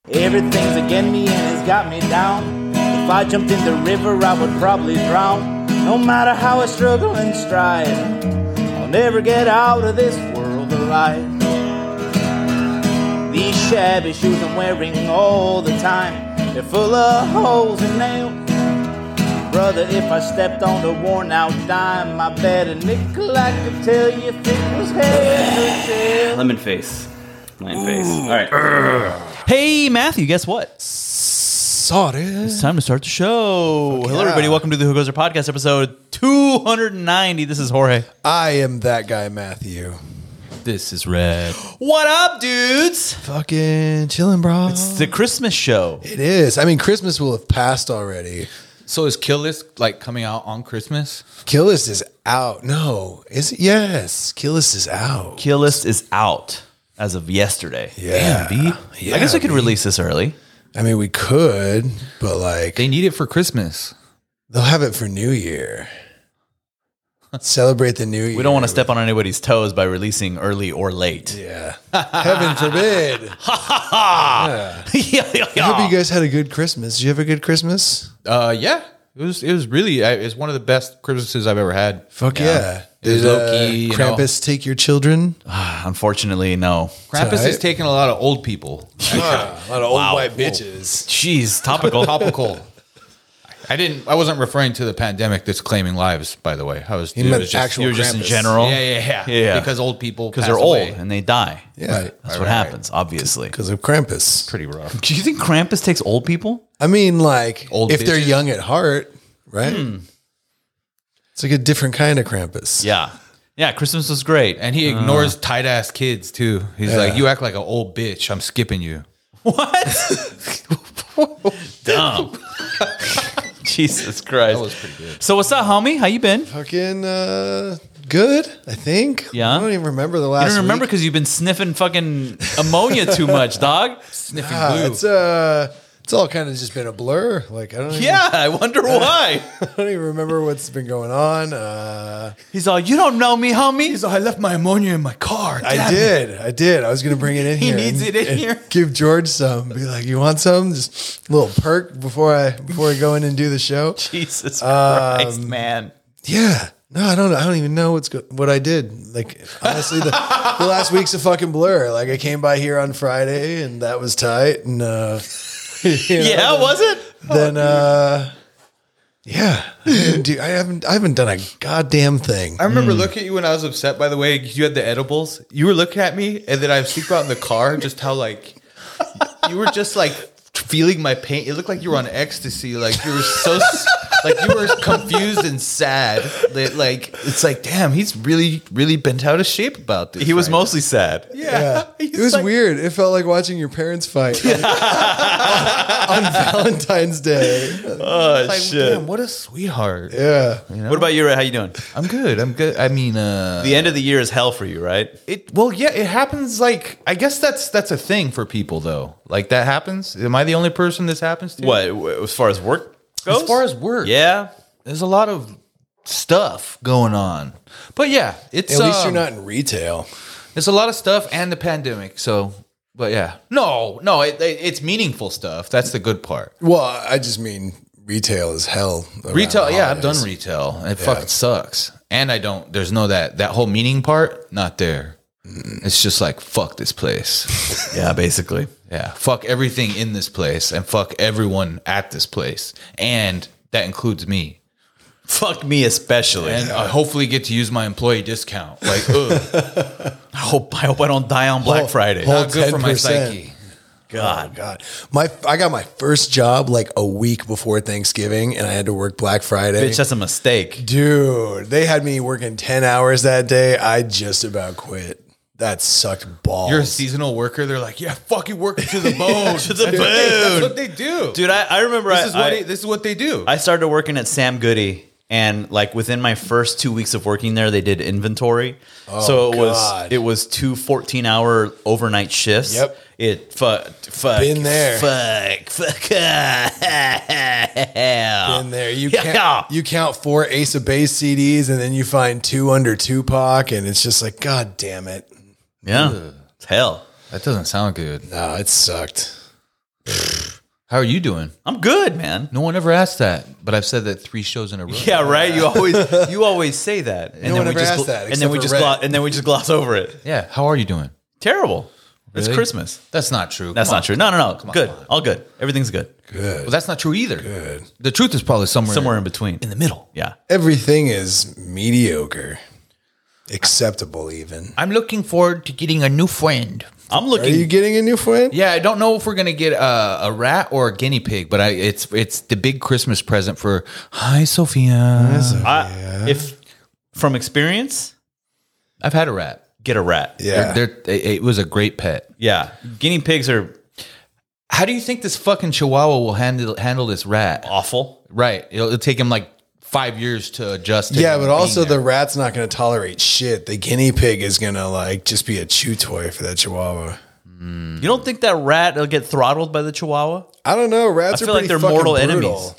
Everything's against me and it's got me down. If I jumped in the river, I would probably drown. No matter how I struggle and strive, I'll never get out of this world alive. These shabby shoes I'm wearing all the time, they're full of holes and nails. Brother, if I stepped on a worn out dime, I bet a nickel I could tell you if it was head or tail. Lemon face. All right. Hey, Matthew, guess what? Sorry. It's time to start the show. Hello, everybody. Welcome to the Who Goes There podcast, episode 290. This is Jorge. I am that guy, Matthew. This is Red. What up, dudes? Fucking chilling, bro. It's the Christmas show. It is. I mean, Christmas will have passed already. So is Kill List like coming out on Christmas? Kill List is out. No. Is it? Yes. Kill List is out. Kill List is out as of yesterday. Yeah. Damn, B. Yeah, I guess we could B. release this early. I mean, we could, but like, They need it for Christmas. they'll have it for New Year. Celebrate the New Year. We don't want to step on anybody's toes by releasing early or late. Yeah. Heaven forbid. yeah. I hope you guys had a good Christmas. Did you have a good Christmas? Yeah. It was really it's one of the best Christmases I've ever had. Fuck yeah. It was Did low-key, you know. Krampus take your children? Unfortunately, no. Krampus Alright. is taking a lot of old people. A lot of old Wow. white bitches. Jeez, topical. Topical. I wasn't referring to the pandemic that's claiming lives, by the way. He meant actual You were just in Krampus. general. Yeah. Because old people Because pass they're old away. and they die. Yeah. That's what happens, obviously. Because of Krampus. Pretty rough. Do you think Krampus takes old people? I mean, like, Old if they're bitches? young at heart, right? It's like a different kind of Krampus. Yeah. Yeah, Christmas was great. And he ignores tight ass kids too. He's Yeah. like, "You act like an old bitch. I'm skipping you." What? Dumb. Jesus Christ. That was pretty good. So what's up, homie? How you been? Fucking good, I think. Yeah? I don't even remember the last You don't remember week. because you've been sniffing fucking ammonia too much, dog. Sniffing Ah, glue. it's all kind of just been a blur. Like, I don't even, Yeah, I wonder why. I don't even remember what's been going on. He's all, you don't know me, homie. He's like, I left my ammonia in my car. I did. I was going to bring it in here. needs and- it in and here. Give George some. Be like, you want some? Just a little perk before I go in and do the show. Jesus Christ, man. Yeah. No, I don't even know what I did. Like, honestly, the last week's a fucking blur. Like, I came by here on Friday and that was tight. And, Yeah, was it? then, yeah, I haven't done a goddamn thing. I remember looking at you when I was upset, by the way, 'cause you had the edibles. You were looking at me, and then I was thinking about in the car just how, like, you were just, like, feeling my pain. It looked like you were on ecstasy. Like, you were so, like, you were confused and sad. That, like, it's like, damn, he's really, really bent out of shape about this. He was right now. mostly sad. Yeah. It was weird. It felt like watching your parents fight on Valentine's Day. Oh, Like, damn, what a sweetheart. Yeah. What about you, Ray? How you doing? I'm good. I mean, The end of the year is hell for you, right? it happens. Like, I guess that's a thing for people, though. Like, that happens. Am I the only person this happens to? What, as far as work goes? As far as work, Yeah. there's a lot of stuff going on. But yeah, it's At least you're not in retail. There's a lot of stuff and the pandemic. So, but yeah, no, it's meaningful stuff. That's the good part. Well, I just mean retail is hell. around Retail, the yeah, I've done holidays. retail, and it fucking sucks. And there's no that whole meaning part, not there. It's just like, fuck this place. Yeah, basically. Yeah, fuck everything in this place, and fuck everyone at this place, and that includes me. Fuck me especially. And I hopefully get to use my employee discount. Like, ugh, I hope I don't die on Black Friday. whole not good for my 10%. psyche. God. God, I got my first job like a week before Thanksgiving, and I had to work Black Friday. Bitch, that's a mistake. Dude, they had me working 10 hours that day. I just about quit. That sucked balls. You're a seasonal worker. They're like, yeah, fucking working to the bone. To the That's bone. what they do. Dude, I remember This is what they do. I started working at Sam Goody, and like within my first 2 weeks of working there, they did inventory. So God. it was 2 14-hour overnight shifts. Yep. Fuck. Been there. Fuck. in there. Yeah. You count 4 Ace of Base CDs, and then you find 2 under Tupac, and it's just like, God damn it. Yeah. It's hell. That doesn't sound good. No, it sucked. How are you doing? I'm good, man. No one ever asked that, but I've said that 3 shows in a row. Yeah, right. You always say that, and No one ever asked that, and then we except just for Red. and then we just gloss over it. Yeah. How are you doing? Terrible. It's Really? Christmas. That's not true. That's Come not on. true. No. Come on, Good. come on. All good. Everything's good. Well, that's not true either. Good. The truth is probably somewhere In between. in the middle. Yeah. Everything is mediocre, acceptable even. I'm looking forward to getting a new friend. I'm Are looking. you getting a new friend? Yeah, I don't know if we're gonna get a rat or a guinea pig, but it's the big Christmas present for. Hi, Sophia. If from experience, I've had a rat. get a rat. Yeah. It was a great pet. Yeah. Guinea pigs are How do you think this fucking Chihuahua will handle this rat? awful. Right. It'll take him like 5 years to adjust. to Yeah, him but being also there. the rat's not going to tolerate shit. The guinea pig is going to like just be a chew toy for that chihuahua. You don't think that rat will get throttled by the Chihuahua? I don't know. Rats I are feel like pretty they're fucking mortal brutal. enemies.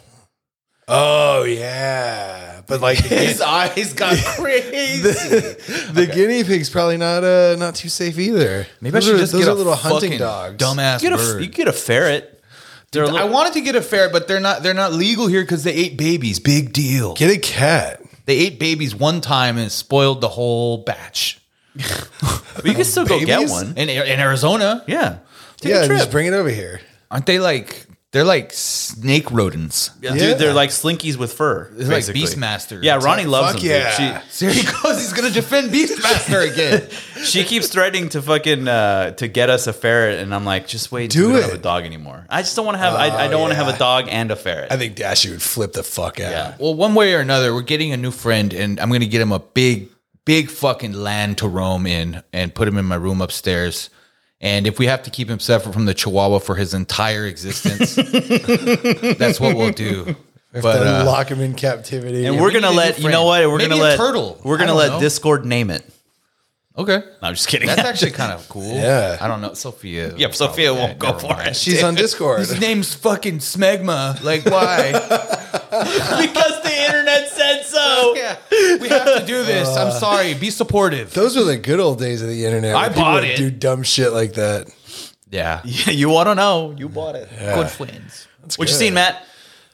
Oh yeah, but like his eyes got crazy. the guinea pig's probably not too safe either. Maybe those I should are, just those get are a little hunting fucking dogs. dumbass You bird. get a ferret. They're a I little- wanted to get a ferret, but they're not legal here because they ate babies. Big deal. Get a cat. They ate babies one time and spoiled the whole batch. But you can still go get Babies? one. In Arizona, Yeah. Take Yeah, a trip. just bring it over here. aren't they like they're like snake rodents? Yeah, Yeah. Dude, they're like slinkies with fur. They're like basically. Beastmaster. Yeah, Ronnie loves Fuck them. yeah. So here he goes. He's gonna defend Beastmaster again. She keeps threatening to fucking to get us a ferret, and I'm like, just wait. Do until we don't it. have a dog anymore. I just don't want to have. I don't want to have yeah. a dog and a ferret. I think Dashy would flip the fuck out. Yeah. Well, one way or another, we're getting a new friend, and I'm gonna get him a big fucking land to roam in, and put him in my room upstairs. And if we have to keep him separate from the Chihuahua for his entire existence, that's what we'll do. But Lock him in captivity. and we're we gonna need a let new you know friend. what we're Maybe gonna a let turtle. We're I gonna don't let know. Discord name it. okay, No, I'm just kidding. that's actually kind of cool. Yeah. I don't know, Sophia. Yeah, Sophia probably- won't go never for mind. it. She's on Discord. His name's fucking Smegma. Like, why? because the internet said so. Yeah, we have to do this. I'm sorry. Be supportive. Those were the good old days of the internet. I when people bought would it. Do dumb shit like that. Yeah, Yeah, you want to know? You bought it. good friends. What you seen, Matt?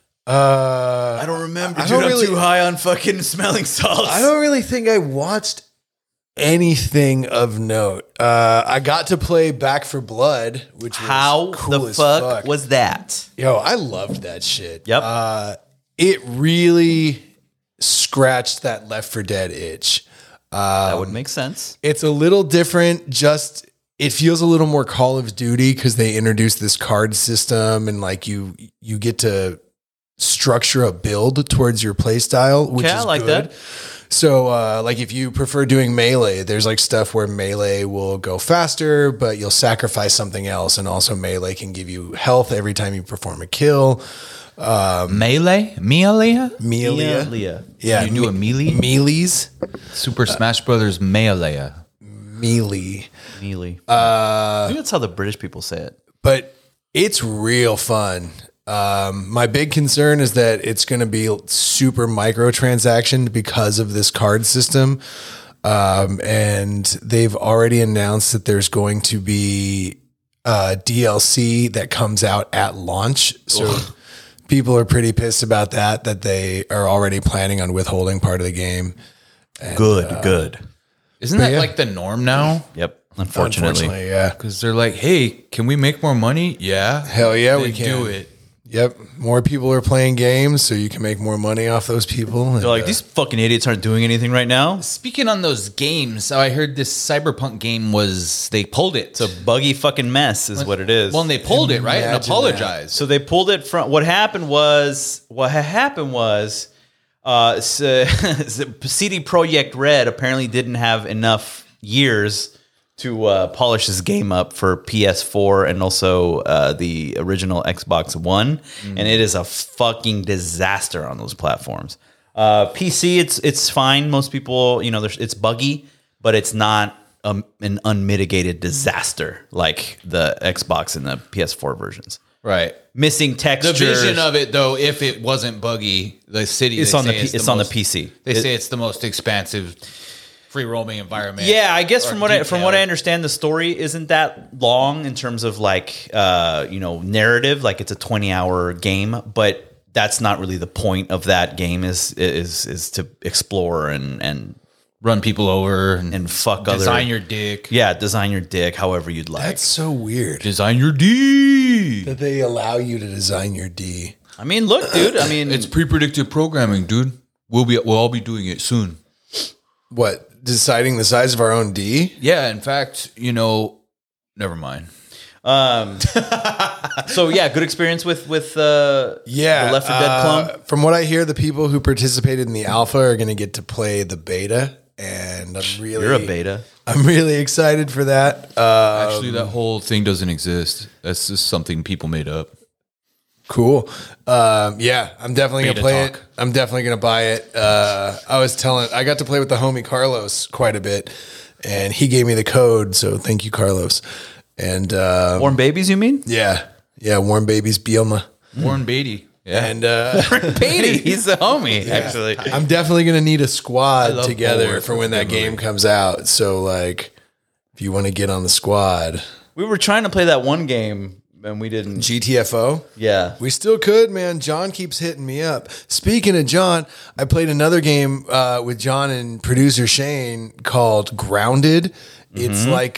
I don't remember. I don't really- I'm too high on fucking smelling salts. I don't really think I watched anything of note. I got to play Back for Blood, which was How cool the as fuck was that? Yo, I loved that shit. Yep. It really scratched that Left 4 Dead itch. That would make sense. It's a little different. Just it feels a little more Call of Duty because they introduced this card system and like you get to structure a build towards your play style, which Okay, I is like good. that. So like if you prefer doing melee, there's like stuff where melee will go faster, but you'll sacrifice something else, and also melee can give you health every time you perform a kill. Melee? Melee? Melee, Leah. yeah, You do a melee? melees, Super Smash Brothers Melee. melee. Neely. I think that's how the British people say it. But it's real fun. My big concern is that it's going to be super microtransaction because of this card system. And they've already announced that there's going to be DLC that comes out at launch. So people are pretty pissed about that they are already planning on withholding part of the game. Good. Isn't that yeah. like the norm now? Yep. Unfortunately. yeah. Because they're like, hey, can we make more money? Yeah. Hell yeah, we Then can. do it. Yep. More people are playing games, so you can make more money off those people. They're like, these fucking idiots aren't doing anything right now. Speaking on those games, I heard this Cyberpunk game they pulled it. It's a buggy fucking mess is what it is. Well, and they pulled it, right? And Imagine apologized. So they pulled it from. What happened was CD Projekt Red apparently didn't have enough years to polish this game up for PS4 and also the original Xbox One, and it is a fucking disaster on those platforms. PC, it's fine. Most people, it's buggy, but it's not an unmitigated disaster like the Xbox and the PS4 versions. Right. Missing The textures. vision of it, though, if it wasn't buggy, the city It's they on the say P- is it's on the most- PC. They say it's the most expansive free roaming environment. Yeah, I guess from what I detailed. understand, the story isn't that long in terms of like narrative. Like it's a 20-hour game, but that's not really the point of that game. Is to explore and run people over and fuck design other. your dick. Yeah, design your dick however you'd like. That's so weird Design your D. that they allow you to design your D. I mean, look, dude. I mean, It's pre-predictive programming, dude. We'll all be doing it soon. What, deciding the size of our own D? Yeah, in fact, never mind. so yeah, good experience with the Left 4 Dead clone. From what I hear, the people who participated in the alpha are going to get to play the beta, and You're a beta. I'm really excited for that. Actually, that whole thing doesn't exist. That's just something people made up. Cool. Yeah, I'm definitely going to Beta play talk. it. I'm definitely going to buy it. I got to play with the homie Carlos quite a bit, and he gave me the code. So thank you, Carlos. And Warm babies, you mean? yeah, Warm Babies Bielma. Warren Beatty. Yeah. And Beatty, he's the homie. Actually, I'm definitely going to need a squad love together Bulwark. for when That's a that good game movie. comes out. So like, if you want to get on the squad, we were trying to play that one game and we didn't. GTFO. Yeah. We still could, man. John keeps hitting me up. Speaking of John, I played another game with John and producer Shane called Grounded. It's like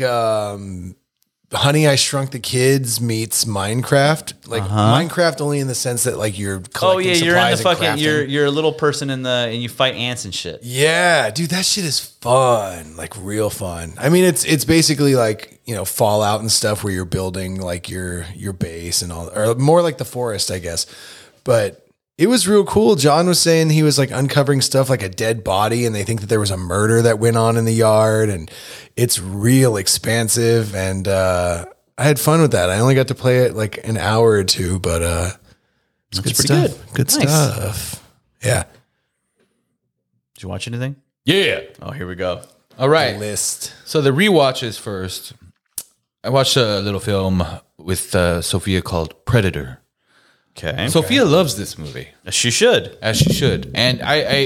Honey, I Shrunk the Kids meets Minecraft. Like Minecraft only in the sense that like you're collecting Oh yeah, you're in the supplies and fucking. crafting. You're a little person and you fight ants and shit. Yeah, dude, that shit is fun. Like real fun. I mean, it's basically like, Fallout and stuff where you're building like your base and all, or more like the forest, I guess. But it was real cool. John was saying he was like uncovering stuff like a dead body, and they think that there was a murder that went on in the yard, and it's real expansive. And I had fun with that. I only got to play it like an hour or two, but it's good pretty stuff. Good Nice. stuff. Yeah. Did you watch anything? Yeah. Oh, here we go. All right. List. So the rewatches first. I watched a little film with Sophia called Predator. Okay. Sophia loves this movie, She should. as she should. And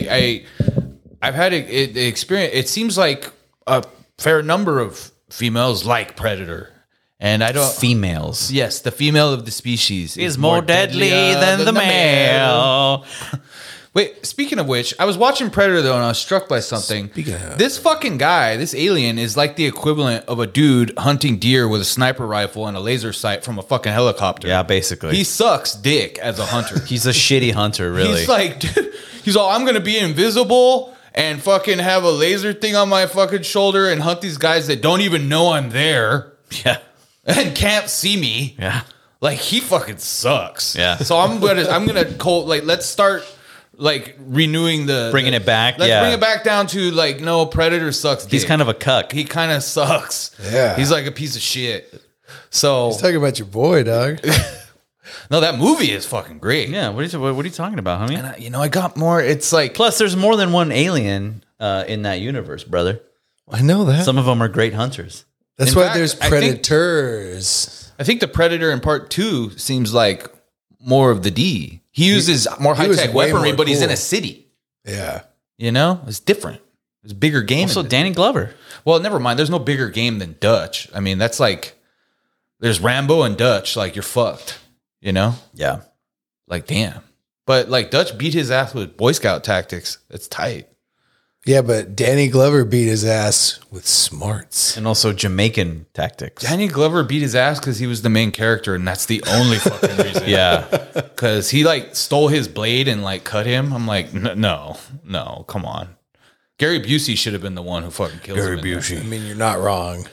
I've had the experience. It seems like a fair number of females like Predator, and I don't. Females Yes, the female of the species is more deadly than the male. Wait, speaking of which, I was watching Predator though, and I was struck by something. This fucking guy, this alien, is like the equivalent of a dude hunting deer with a sniper rifle and a laser sight from a fucking helicopter. Yeah, basically. He sucks dick as a hunter. He's a shitty hunter, really. He's like, dude, he's all, I'm gonna be invisible and fucking have a laser thing on my fucking shoulder and hunt these guys that don't even know I'm there yeah. and can't see me. Yeah. Like he fucking sucks. Yeah. So I'm gonna let's start like renewing Bringing it back, Let's yeah. bring it back down to like, no, Predator sucks. He's dick. kind of a cuck. He kind of sucks. Yeah. He's like a piece of shit. So Talking about your boy, dog. no, that movie is fucking great. Yeah. What are you talking about, homie? And I got more. It's like Plus, there's more than one alien in that universe, brother. I know that. Some of them are great hunters. That's in why fact, there's I think- predators. I think the Predator in part 2 seems like more of the D. He uses more high was tech way weaponry, more but he's in cool. a city. Yeah. You know, it's different. It's a bigger game. Also, in this. Danny Glover. Well, never mind. There's no bigger game than Dutch. I mean, that's like there's Rambo and Dutch. Like you're fucked. You know, Yeah. like damn. But like Dutch beat his ass with Boy Scout tactics. It's tight. Yeah, but Danny Glover beat his ass with smarts. And also Jamaican tactics. Danny Glover beat his ass because he was the main character, and that's the only fucking reason. Yeah. Because he like stole his blade and like cut him. I'm like, no, come on. Gary Busey should have been the one who fucking killed him. I mean, you're not wrong.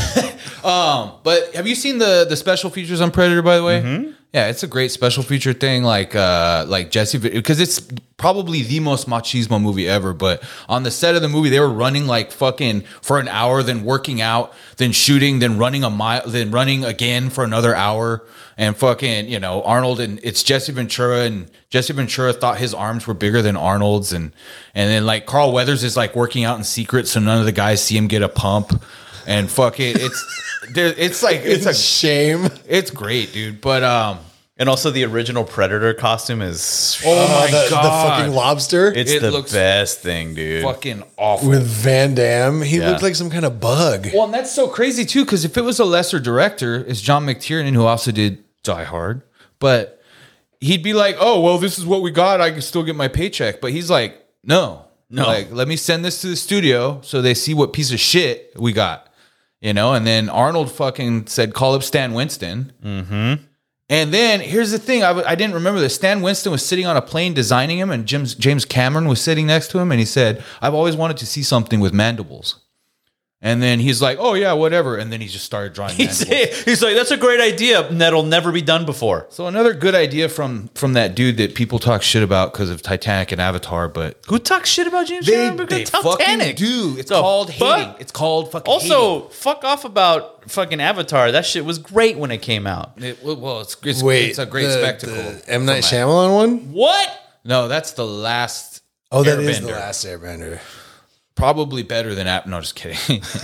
But have you seen the special features on Predator, by the way? Mm-hmm. Yeah, it's a great special feature thing, like Jesse, because it's probably the most machismo movie ever. But on the set of the movie, they were running like fucking for an hour, then working out, then shooting, then running a mile, then running again for another hour, and fucking Arnold, and it's Jesse Ventura, and Jesse Ventura thought his arms were bigger than Arnold's, and then like Carl Weathers is like working out in secret, so none of the guys see him get a pump, and fuck it, it's like Shame. it's great, dude. But And also the original Predator costume is the fucking lobster it's It the looks best thing, dude. fucking awful. with Van Damme. He Yeah. looked like some kind of bug. Well, and that's so crazy too, because if it was a lesser director, it's John McTiernan, who also did Die Hard, but he'd be like, "Oh, well, this is what we got. I can still get my paycheck." But he's like, "No, like, let me send this to the studio so they see what piece of shit we got." You know, and then Arnold fucking said, "Call up Stan Winston." Mm-hmm. And then here's the thing: I didn't remember this. Stan Winston was sitting on a plane designing him, and James Cameron was sitting next to him, and he said, "I've always wanted to see something with mandibles." And then he's like, "Oh yeah, whatever." And then he just started drawing mandibles. He's like, that's a great idea that'll never be done before. So another good idea from that dude that people talk shit about because of Titanic and Avatar, but Who talks shit about James Cameron because of Titanic? do. It's The called fuck? hating. It's called fucking Also, fuck off about fucking Avatar. That shit was great when it came out. hating. It's Wait, a great spectacle. The M. Night Shyamalan one? What? No, that's the last. Oh, that is the Airbender. last Airbender. Probably better than No, just kidding.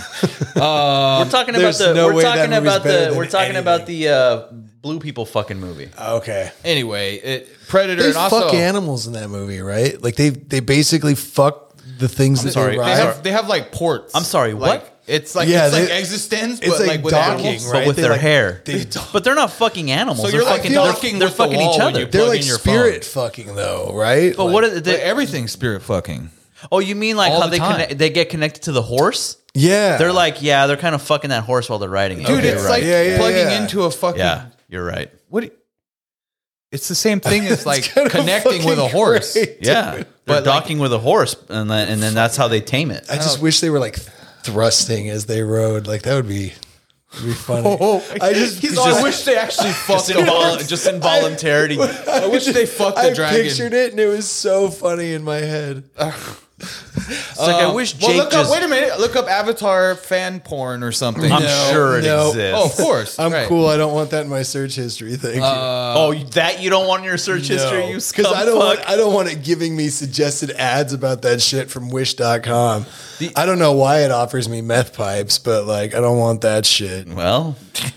We're talking about there's the. no we're way talking that movie's about better the. than We're talking anything. about the blue people fucking movie. Okay. Anyway, Predator They and also fuck animals in that movie, right? Like they basically fuck the things that sorry, they they ride. they have like ports. I'm sorry, Like, what? It's like Yeah, it's like they- existence, it's but like with docking, animals. right? But with They their like- hair. they- But they're not fucking animals. So they're you're like fucking. docking They're with the fucking wall each when other. you They're plug like in your spirit fucking though, right? But Like- what? Are But they, everything's spirit fucking. oh, you mean like all how the time. they get connected to the horse? Yeah, They're like, yeah, they're kind of fucking that horse while they're riding it. Dude, Okay, it's right. like Yeah, plugging yeah. into a fucking yeah, you're right. what? It's the same thing as like kinda connecting with a fucking horse. great. Yeah, they're But, like- docking with a horse, and then that's how they tame it. I just wish they were like thrusting as they rode. Like that would be funny. I just, I wish they actually fucked the horse. just involuntarily. I wish they fucked the I dragon. pictured it and it was so funny in my head. It's like I wish Jake look just. up. Wait a minute. Look up Avatar fan porn or something. I'm sure it no. exists. Oh, of course. I'm Right. cool. I don't want that in my search history. Thank you. Oh, that you don't want in your search history, you Because I don't scumfuck. want it giving me suggested ads about that shit from Wish.com. I don't know why it offers me meth pipes, but like I don't want that shit. Well,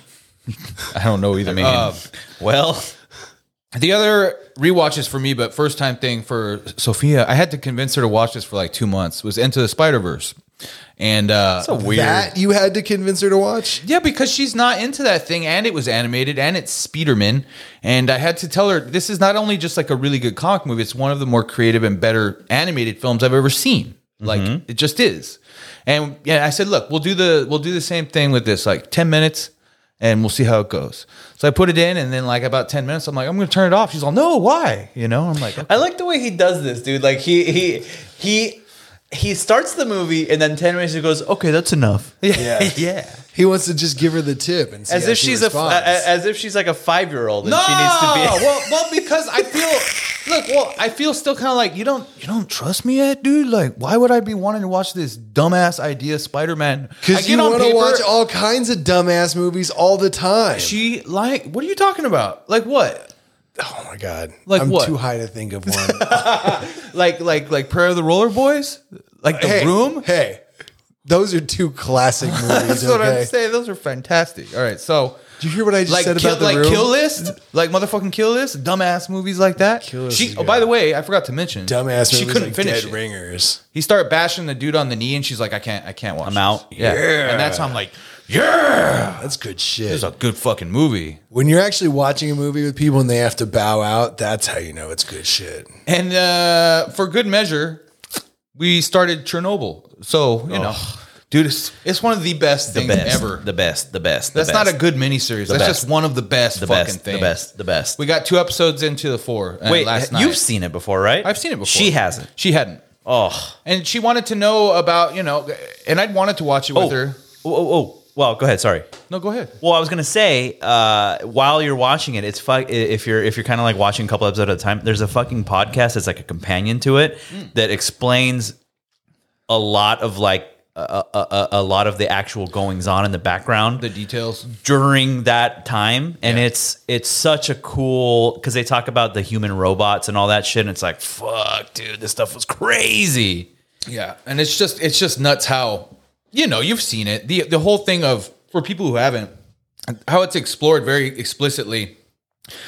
I don't know either. I mean, well, The other rewatches for me, but first time thing for Sophia, I had to convince her to watch this for like 2 months, was Into the Spider-Verse. And weird. That you had to convince her to watch? yeah, because she's not into that thing, and it was animated, and it's Spiderman. And I had to tell her this is not only just like a really good comic movie, it's one of the more creative and better animated films I've ever seen. Like it just is. And yeah, I said, look, we'll do the same thing with this, like 10 minutes, and we'll see how it goes. So I put it in, and then like about 10 minutes, I'm like, I'm going to turn it off. She's all, no, why? You know, I'm like, okay. I like the way he does this, dude. Like he starts the movie and then 10 minutes he goes, okay, that's enough. Yeah. yeah. He wants to just give her the tip and see As how if she she's responds. as if she's like a 5-year-old and No, she needs to be. well, because I feel still kind of like you don't trust me yet, dude. Like, why would I be wanting to watch this dumbass idea Spider-Man? Because you want to watch all kinds of dumbass movies all the time. She like, what are you talking about? Like what? Oh my god! Like I'm what? too high to think of one. Like Prayer of the Roller Boys? Like The Room? Hey, those are two classic movies. That's what okay? I'm saying. Those are fantastic. All right, so Did you hear what I just like said kill, about the like room? Kill List, like motherfucking Kill List, dumbass movies like that. Kill List is Oh, good. by the way, I forgot to mention, Dumbass She movies couldn't like finish Dead it. Ringers. He started bashing the dude on the knee, and she's like, I can't watch. I'm this." out. Yeah. And that's how I'm like, yeah, That's good shit. this is a good fucking movie. When you're actually watching a movie with people and they have to bow out, that's how you know it's good shit. And for good measure, we started Chernobyl. So you know, dude, it's one of the best The things best ever. The best. That's not a good miniseries. That's best. just one of the best the fucking best. things. The best. We got 2 episodes into the 4. Wait, last night. you've seen it before, right? I've seen it before. She hasn't. She hadn't. Oh. And she wanted to know about, and I'd wanted to watch it with her. Oh. Well, go ahead. Sorry. No, go ahead. Well, I was gonna say, while you're watching it, it's if you're kind of like watching a couple episodes at a time. There's a fucking podcast that's like a companion to it that explains a lot of like a lot of the actual goings on in the background, The details. during that time, and it's such a cool because they talk about the human robots and all that shit, and it's like, fuck, dude, this stuff was crazy. Yeah, and it's just nuts how you've seen it. The whole thing of, for people who haven't, how it's explored very explicitly.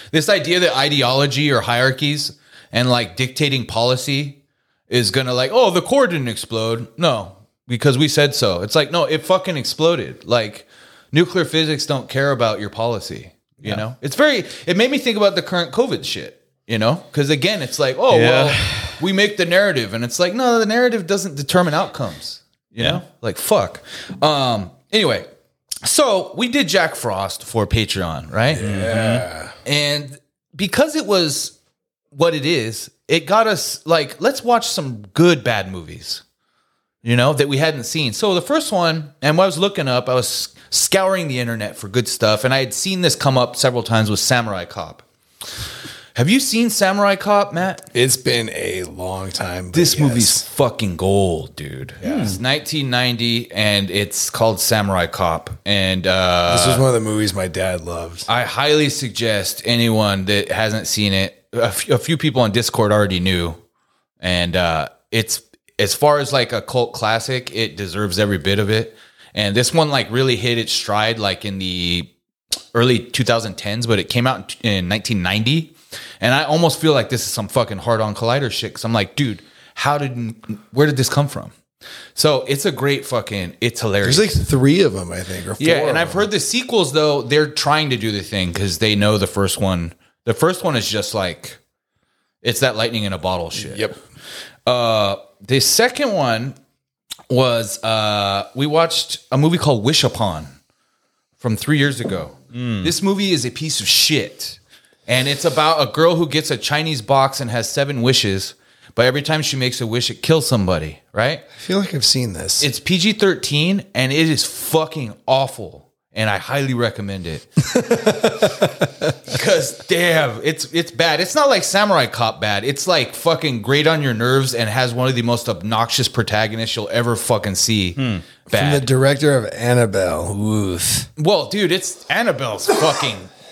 This idea that ideology or hierarchies and like dictating policy is gonna like, oh, the core didn't explode. No, because we said so. It's like, no, it fucking exploded. Like nuclear physics don't care about your policy. You know, it made me think about the current COVID shit, you know, because again, it's like, oh, well, we make the narrative, and it's like, no, the narrative doesn't determine outcomes, you know, like fuck. Anyway, so we did Jack Frost for Patreon, right? Yeah. And because it was what it is, it got us like, let's watch some good bad movies, you know, that we hadn't seen. So the first one, and when I was looking up, I was scouring the internet for good stuff, and I had seen this come up several times with Samurai Cop. Have you seen Samurai Cop, Matt? It's been a long time. This movie's fucking gold, dude. Yeah. It's 1990, and it's called Samurai Cop. And this was one of the movies my dad loved. I highly suggest anyone that hasn't seen it. A few people on Discord already knew, and it's as far as like a cult classic, it deserves every bit of it. And this one like really hit its stride like in the early 2010s, but it came out in 1990. And I almost feel like this is some fucking hard-on Collider shit. Cause I'm like, dude, where did this come from? So it's a great it's hilarious. There's like 3 of them, I think, or 4. Yeah, and I've heard the sequels though, they're trying to do the thing because they know the first one. The first one is just like, it's that lightning in a bottle shit. Yep. The second one was we watched a movie called Wish Upon from 3 years ago. This movie is a piece of shit. And it's about a girl who gets a Chinese box and has 7 wishes, but every time she makes a wish, it kills somebody, right? I feel like I've seen this. It's PG-13, and it is fucking awful. And I highly recommend it. Because, damn, it's bad. It's not like Samurai Cop bad. It's like fucking great on your nerves and has one of the most obnoxious protagonists you'll ever fucking see. From the Bad. director of Annabelle. Oof. Well, dude, it's Annabelle's fucking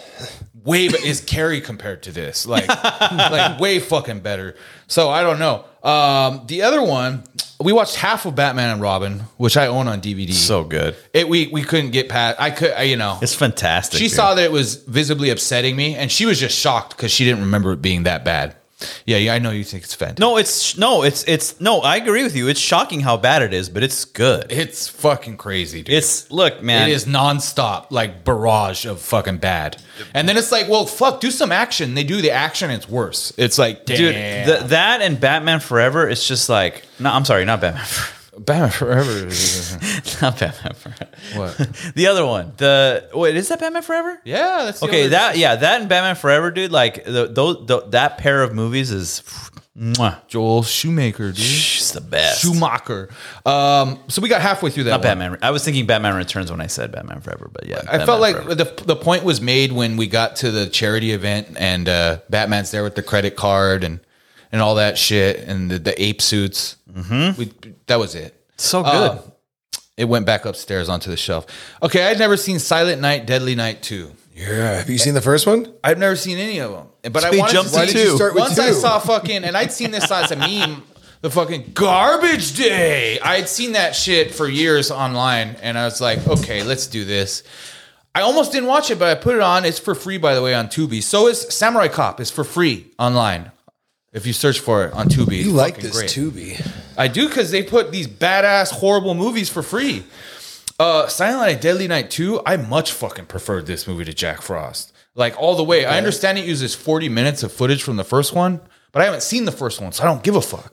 is Carrie compared to this. Like way fucking better. So I don't know. The other one, we watched half of Batman and Robin, which I own on DVD. So good. We couldn't get past. It's fantastic. She saw that it was visibly upsetting me, and she was just shocked because she didn't remember it being that bad. Yeah, I know you think it's fantastic. No, I agree with you. It's shocking how bad it is, but it's good. It's fucking crazy, dude. Look, man. It is nonstop, like barrage of fucking bad. And then it's like, well, fuck, do some action. They do the action, it's worse. It's like, damn. Dude, that and Batman Forever, it's just like, no, I'm sorry, not Batman Forever. Batman Forever. Not Batman Forever. What? The other one. Is that Batman Forever? Yeah, that's the okay. other- That and Batman Forever, dude. Like that pair of movies is mwah. Joel Schumacher, dude. It's the best. Schumacher. So we got halfway through that. Not one. Batman. I was thinking Batman Returns when I said Batman Forever, but yeah. I felt like the point was made when we got to the charity event and Batman's there with the credit card and all that shit and the ape suits. Mm-hmm. That was it. So good. It went back upstairs onto the shelf. Okay, I'd never seen Silent Night, Deadly Night 2. Yeah. Have you seen the first one? I've never seen any of them. But I We wanted jumped to to see two. Why did you start with Once I two? saw fucking, and I'd seen this as a meme, the fucking Garbage Day. I had seen that shit for years online, and I was like, okay, let's do this. I almost didn't watch it, but I put it on. It's for free, by the way, on Tubi. So is Samurai Cop. It's for free online. If you search for it on Tubi. You like fucking this great. Tubi. I do, because they put these badass, horrible movies for free. Silent Night, Deadly Night 2, I much fucking preferred this movie to Jack Frost. Like, all the way. I understand it uses 40 minutes of footage from the first one, but I haven't seen the first one, so I don't give a fuck.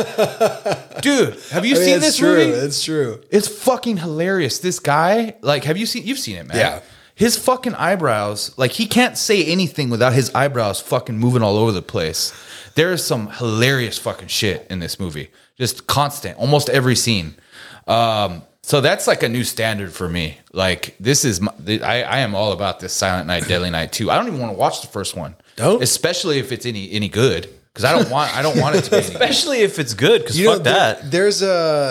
Dude, have you seen this movie? It's true. It's fucking hilarious. This guy, like, you've seen it, man. Yeah. His fucking eyebrows, like, he can't say anything without his eyebrows fucking moving all over the place. There is some hilarious fucking shit in this movie. Just constant, almost every scene. So that's like a new standard for me. Like, this is, I am all about this Silent Night, Deadly Night 2. I don't even want to watch the first one. Don't? Especially if it's any good. Because I don't want it to be any good. Especially if it's good, because fuck that. There's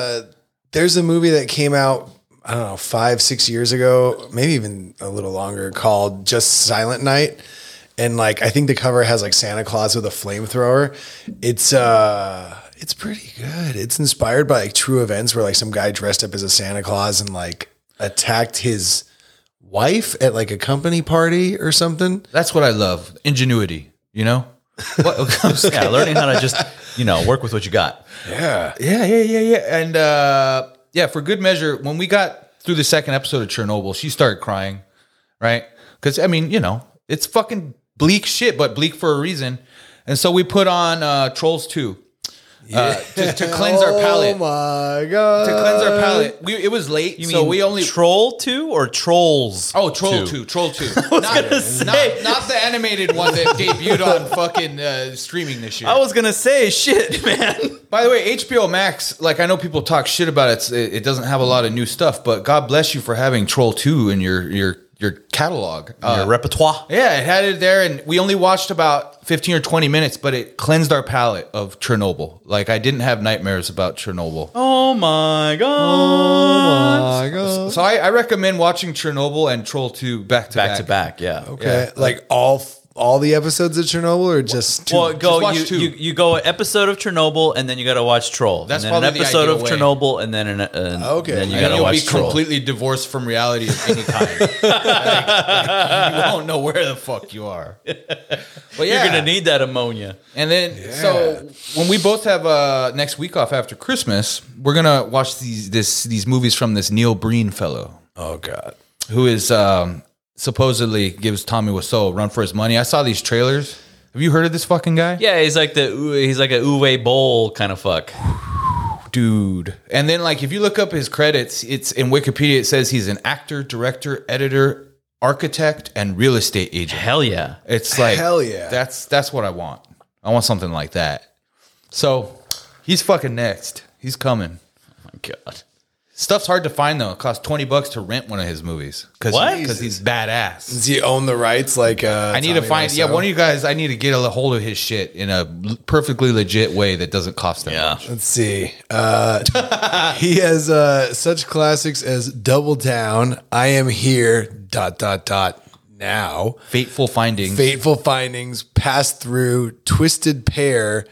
a movie that came out, I don't know, 5-6 years ago, maybe even a little longer, called Just Silent Night. And like, I think the cover has like Santa Claus with a flamethrower. It's pretty good. It's inspired by like true events where like some guy dressed up as a Santa Claus and like attacked his wife at like a company party or something. That's what I love. Ingenuity, you know? Yeah, learning how to just, work with what you got. Yeah. Yeah. And yeah, for good measure, when we got through the second episode of Chernobyl, she started crying, right? Because, I mean, it's fucking bleak shit, but bleak for a reason. And so we put on Trolls 2. To cleanse our palate. Oh my god! To cleanse our palate. It was late, so we only Troll 2 or Trolls? Oh, Troll 2. Troll 2. Not the animated one that debuted on fucking streaming this year. I was gonna say shit, man. By the way, HBO Max, like I know people talk shit about it. It doesn't have a lot of new stuff, but God bless you for having Troll 2 in your catalog. Your repertoire. Yeah, it had it there, and we only watched about 15 or 20 minutes, but it cleansed our palate of Chernobyl. Like, I didn't have nightmares about Chernobyl. Oh my god! Oh my god! So I recommend watching Chernobyl and Troll 2 back to back. Yeah. Okay, like all the episodes of Chernobyl, or just two? Well, go watch two. you go an episode of Chernobyl, and then you got to watch Troll. That's and then an probably the episode ideal of way. Chernobyl, and then then you got And to you'll be watch Troll. completely divorced from reality of any kind. Like, you won't know where the fuck you are. But yeah, You're gonna need that ammonia. And then, so when we both have next week off after Christmas, we're gonna watch these movies from this Neil Breen fellow, Oh god! who is supposedly gives Tommy Wiseau a run for his money. I saw these trailers. Have you heard of this fucking guy? Yeah, he's like a Uwe Boll kind of fuck. Dude. And then, like, if you look up his credits, it's in Wikipedia. It says he's an actor, director, editor, architect, and real estate agent. Hell yeah. It's like, Hell yeah. That's what I want. I want something like that. So he's fucking next. He's coming. Oh my god. Stuff's hard to find though. It costs $20 to rent one of his movies. What? Because he's badass. Does he own the rights? Like, I need to find. Yeah, one of you guys. I need to get a hold of his shit in a perfectly legit way that doesn't cost that much. Let's see. He has such classics as Double Down, I Am Here. ... Now, Fateful Findings. Fateful Findings, Pass Through, Twisted Pair,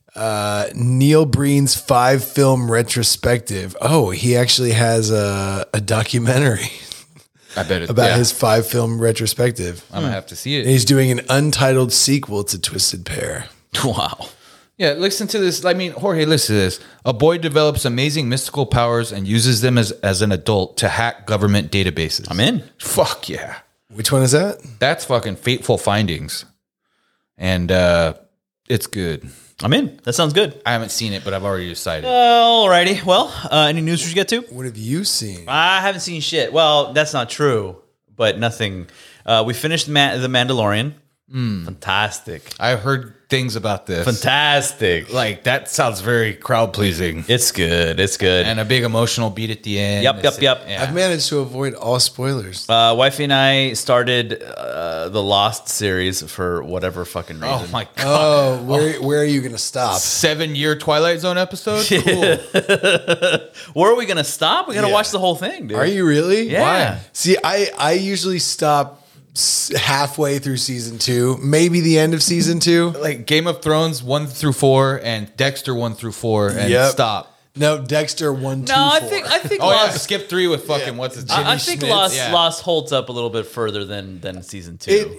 Neil Breen's 5-film retrospective. Oh, he actually has a documentary I bet it, about his 5-film retrospective. I'm gonna have to see And it. he's doing an untitled sequel to Twisted Pair. Wow. Yeah, listen to this. I mean, Jorge, listen to this. A boy develops amazing mystical powers and uses them as an adult to hack government databases. I'm in. Fuck yeah. Which one is that? That's fucking Fateful Findings. And it's good. I'm in. That sounds good. I haven't seen it, but I've already decided. Alrighty. Well, any news we should get to? What have you seen? I haven't seen shit. Well, that's not true, but nothing. We finished The Mandalorian. Fantastic. I've heard things about this. Fantastic. Like, that sounds very crowd pleasing. It's good. It's good. And a big emotional beat at the end. Yep. Yeah. I've managed to avoid all spoilers. Wifey and I started the Lost series for whatever fucking reason. Oh my god. Oh, where are you going to stop? 7-year Twilight Zone episode? Cool. Where are we gonna stop? We gotta Yeah. watch the whole thing, dude. Are you really? Yeah. Why? See, I usually stop halfway through season 2, maybe the end of season 2. Like Game of Thrones 1 through 4 and Dexter 1 through 4 and Yep. stop. No, Dexter 1, 2, No, I 4. think Oh yeah, Lost. skip 3 with fucking what's his name? I think Schmitz. Lost holds up a little bit further than season 2.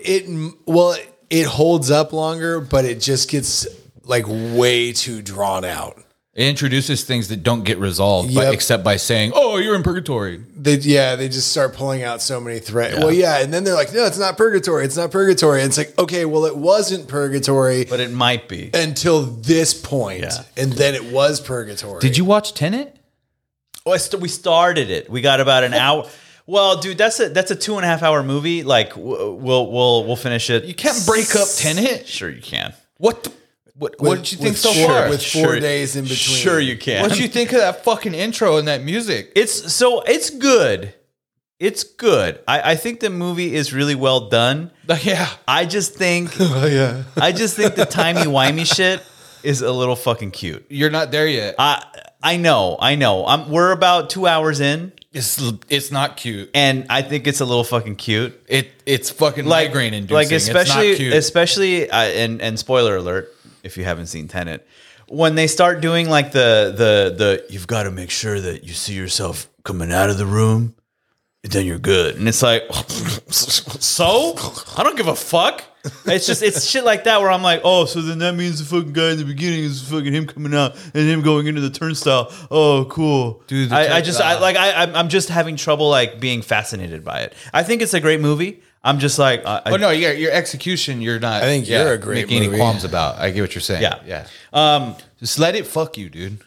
It holds up longer, but it just gets like way too drawn out. It introduces things that don't get resolved, Yep. but except by saying, "Oh, you're in purgatory." They just start pulling out so many threads. Well, yeah, and then they're like, no, it's not purgatory. It's not purgatory. And it's like, okay, well, it wasn't purgatory but it might be. until this point, Yeah. and then it was purgatory. Did you watch Tenet? Oh, we started it. We got about an hour. Well, dude, that's a 2.5 hour movie. Like we'll finish it. You can't break up Tenet. Sure, you can. What did you think so four, far? With 4 days in between. Sure, you can. What did you think of that fucking intro and that music? It's good. It's good. I think the movie is really well done. Yeah. I just think Oh, yeah. the timey-wimey shit is a little fucking cute. You're not there yet. I know. We're about 2 hours in, It's not cute. and I think it's a little fucking cute. It's fucking migraine inducing. Like It's not cute. especially, and spoiler alert if you haven't seen Tenet, when they start doing like the you've got to make sure that you see yourself coming out of the room. then you're good. And it's like, so? I don't give a fuck. It's shit like that where I'm like, oh, so then that means the fucking guy in the beginning is fucking him coming out and him going into the turnstile. Oh, cool. Dude, I'm just having trouble like being fascinated by it. I think it's a great movie. I'm just like, no, your execution, you're not. I think you're a great making movie. any qualms about. I get what you're saying. Yeah. Just let it fuck you, dude.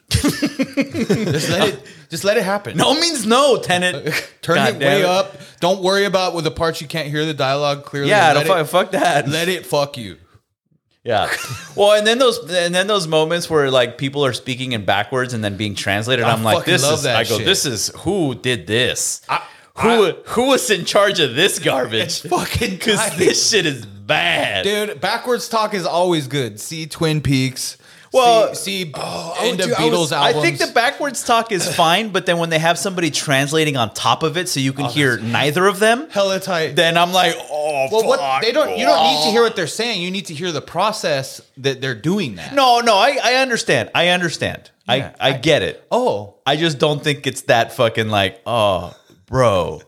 just let it happen. No means no, Tenet. Turn God it damn way up. Don't worry about with the parts you can't hear the dialogue clearly. Yeah, fuck that. Let it fuck you. Yeah. Well, and then those moments where like people are speaking in backwards and then being translated. I'm like, this is who did this? Who was in charge of this garbage? It's fucking because this shit is bad, dude. Backwards talk is always good. See Twin Peaks. Well, see end of Beatles albums. I think the backwards talk is fine, but then when they have somebody translating on top of it, so you can hear neither of them, hella tight. Then I'm like, oh, well, fuck. What they don't. You don't need to hear what they're saying. You need to hear the process that they're doing that. No, I understand. Yeah, I get it. Oh, I just don't think it's that fucking like, oh, bro,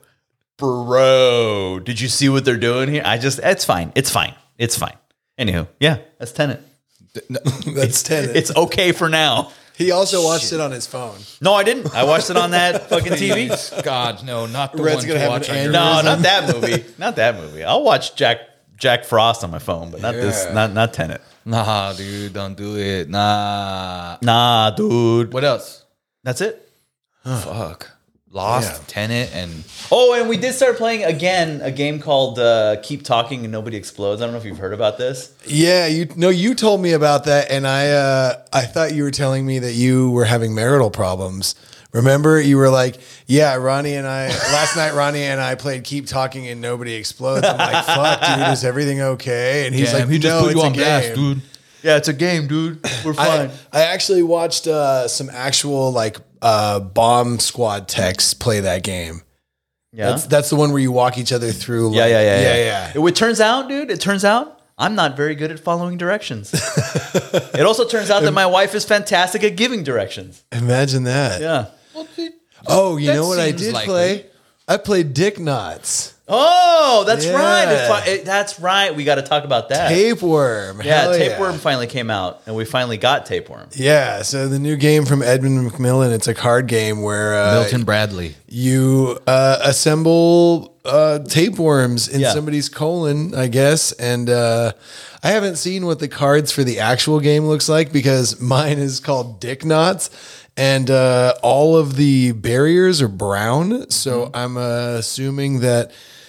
did you see what they're doing here? It's fine. Anywho, yeah, that's Tenet. That's Tenet. It's okay for now. He also watched it on his phone. No, I didn't. I watched it on that fucking TV. God, no, not the Red's one gonna to have watch an on your No, not that movie. Not that movie. I'll watch Jack Frost on my phone, but not this. Not Tenet. Nah, dude, don't do it. Nah, dude. What else? That's it. Fuck. Lost, Tenet, and and we did start playing again a game called Keep Talking and Nobody Explodes. I don't know if you've heard about this. Yeah, you told me about that, and I thought you were telling me that you were having marital problems. Remember, you were like, yeah, last night Ronnie and I played Keep Talking and Nobody Explodes. I'm like, fuck, dude, is everything okay? And he's like, he just no, put you it's on a blast, game. dude. Yeah, it's a game, dude. We're fine. I actually watched some actual like bomb squad techs play that game. Yeah, that's the one where you walk each other through. Like, yeah. It turns out, dude. I'm not very good at following directions. It also turns out that my wife is fantastic at giving directions. Imagine that. Yeah. Oh, you know what I did play? I played Dick Knots. Oh, that's Yeah. right. That's right. We got to talk about that. Tapeworm. Yeah, Hell Tapeworm finally came out, and we finally got Tapeworm. Yeah, so the new game from Edmund McMillan, it's a card game where Milton Bradley. you assemble tapeworms in Yeah. somebody's colon, I guess. And I haven't seen what the cards for the actual game looks like because mine is called Dick Knots. And all of the barriers are brown. So I'm assuming that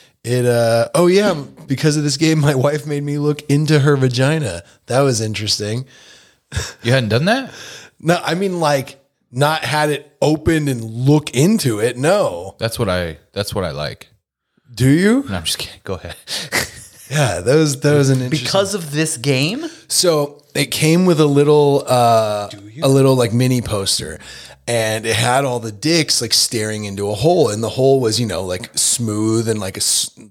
because of this game, my wife made me look into her vagina. That was interesting. You hadn't done that? No, I mean like not had it open and look into it. No. That's what I like. Do you? No, I'm just kidding. Go ahead. Yeah, that was an interesting. Because of this game? So it came with a little like mini poster, and it had all the dicks like staring into a hole, and the hole was like smooth and like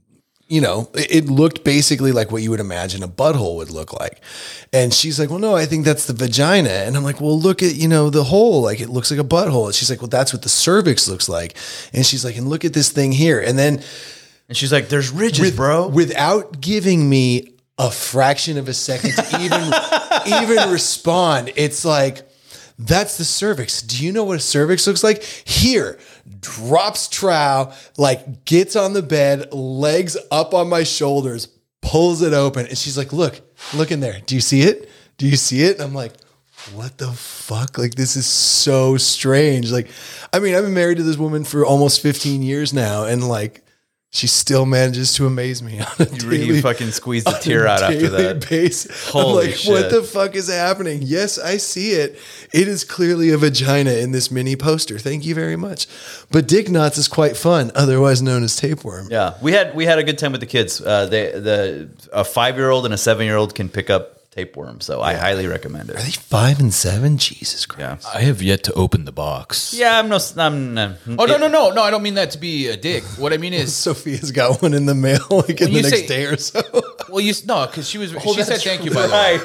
it looked basically like what you would imagine a butthole would look like. And she's like, well, no, I think that's the vagina. And I'm like, well, look at the hole, like it looks like a butthole. And she's like, well, that's what the cervix looks like. And she's like, and look at this thing here. And she's like, there's ridges, bro. Without giving me a fraction of a second to even respond, it's like, that's the cervix. Do you know what a cervix looks like? Here, drops trow, like gets on the bed, legs up on my shoulders, pulls it open. And she's like, look in there. Do you see it? Do you see it? And I'm like, what the fuck? Like, this is so strange. Like, I mean, I've been married to this woman for almost 15 years now. And like, she still manages to amaze me on a You fucking squeezed a tear out after that. Basis. Holy I'm like, shit. what the fuck is happening? Yes, I see it. It is clearly a vagina in this mini poster. Thank you very much. But Dick Knots is quite fun, otherwise known as tapeworm. Yeah, we had a good time with the kids. A 5-year-old and a 7-year-old can pick up Tapeworm, so I highly recommend it. Are they 5 and 7? Jesus Christ. I have yet to open the box. Yeah, I'm no. Oh no! I don't mean that to be a dick. What I mean is, Sophia's got one in the mail like in the next day or so. Well, she said thank you by the way.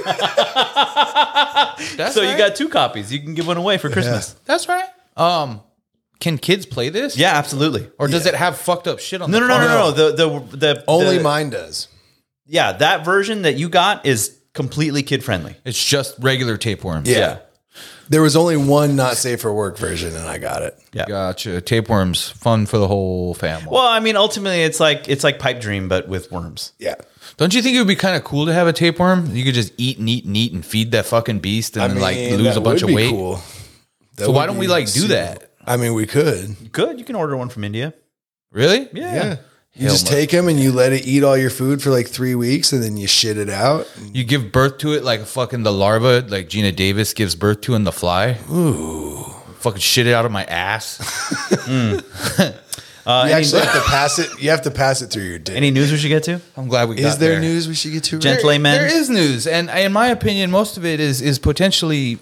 Right. So you got 2 copies. You can give one away for Christmas. That's right. Can kids play this? Yeah, absolutely. Or does it have fucked up shit on No, the no, no, car? no, no. The Only the- mine does. Yeah, that version that you got is completely kid friendly. It's just regular tapeworms. Yeah. There was only one not safe for work version, and I got it. Yeah. Gotcha. Tapeworms, fun for the whole family. Well, I mean, ultimately, it's like Pipe Dream, but with worms. Yeah. Don't you think it would be kind of cool to have a tapeworm? You could just eat and eat and eat and feed that fucking beast and then like lose a bunch of weight. Cool. So why don't we like do that? I mean, we could. Good. You can order one from India. Really? Yeah. You just take them and you let it eat all your food for like 3 weeks, and then you shit it out. You give birth to it like fucking the larva, like Gina Davis gives birth to in The Fly. Ooh. Fucking shit it out of my ass. You actually have to pass it. You have to pass it through your dick. Any news we should get to? I'm glad we got Is there there. news we should get to? Gentlemen. There is news, and in my opinion, most of it is potentially.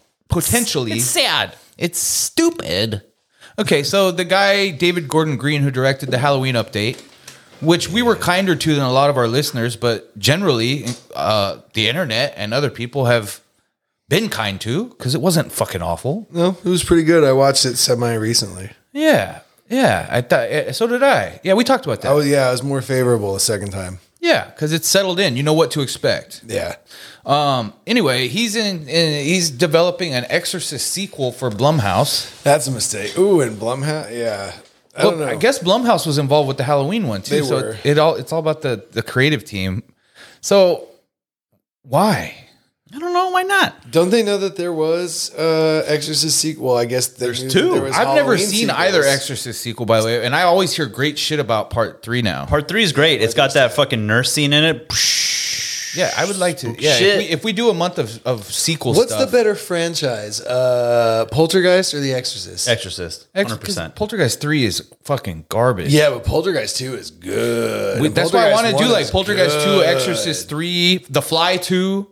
It's sad. It's stupid. Okay, so the guy David Gordon Green, who directed the Halloween update, which we were kinder to than a lot of our listeners, but generally, the internet and other people have been kind to because it wasn't fucking awful. No, it was pretty good. I watched it semi recently. Yeah, I thought so did I. Yeah, we talked about that. Oh yeah, I was more favorable the second time. Yeah, because it's settled in. You know what to expect. Yeah. Anyway, he's developing an Exorcist sequel for Blumhouse. That's a mistake. Ooh, and Blumhouse. Yeah. I don't know. I guess Blumhouse was involved with the Halloween one too. They so were. it's all about the creative team. So why? I don't know. Why not? Don't they know that there was Exorcist sequel? Well, I guess there's two. I've never seen either Exorcist sequel, by the way, and I always hear great shit about Part 3 now. Part 3 is great. It's got that fucking nurse scene in it. Yeah, I would like to. Yeah, Shit. if we do a month of sequel What's stuff. the better franchise, Poltergeist or The Exorcist? Exorcist. 100%. Poltergeist 3 is fucking garbage. Yeah, but Poltergeist 2 is good. And That's why I want to Poltergeist do 1 like is Poltergeist 2, good. Exorcist 3, The Fly 2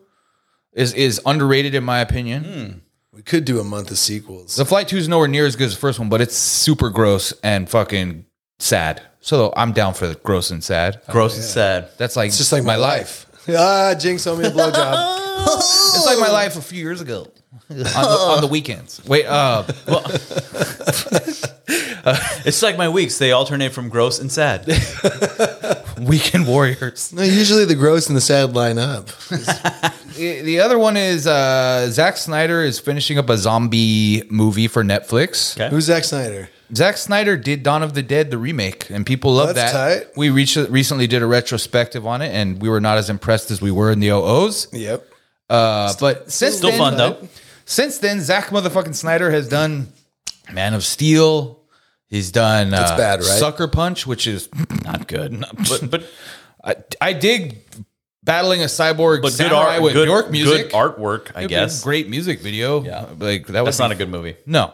is underrated in my opinion. We could do a month of sequels. The Fly 2 is nowhere near as good as the first one, but it's super gross and fucking sad. So I'm down for the gross and sad. Gross and sad. That's like It's just like my life. Jinx owe me a blowjob. It's like my life a few years ago on the weekends. Wait, It's like my weeks. They alternate from gross and sad. Weekend Warriors. No, usually the gross and the sad line up. The other one is Zack Snyder is finishing up a zombie movie for Netflix. Okay. Who's Zack Snyder? Zack Snyder did Dawn of the Dead, the remake, and people love That's that. tight. We recently did a retrospective on it, and we were not as impressed as we were in the OOs. Yep. But since Still then, fun, though. Since then, Zack motherfucking Snyder has done Man of Steel. He's done bad, right? Sucker Punch, which is Not good. But I dig battling a cyborg good samurai art with good, York music. Good artwork, I It'd be a guess. great music video. Yeah. Like that was That's not a good movie. No.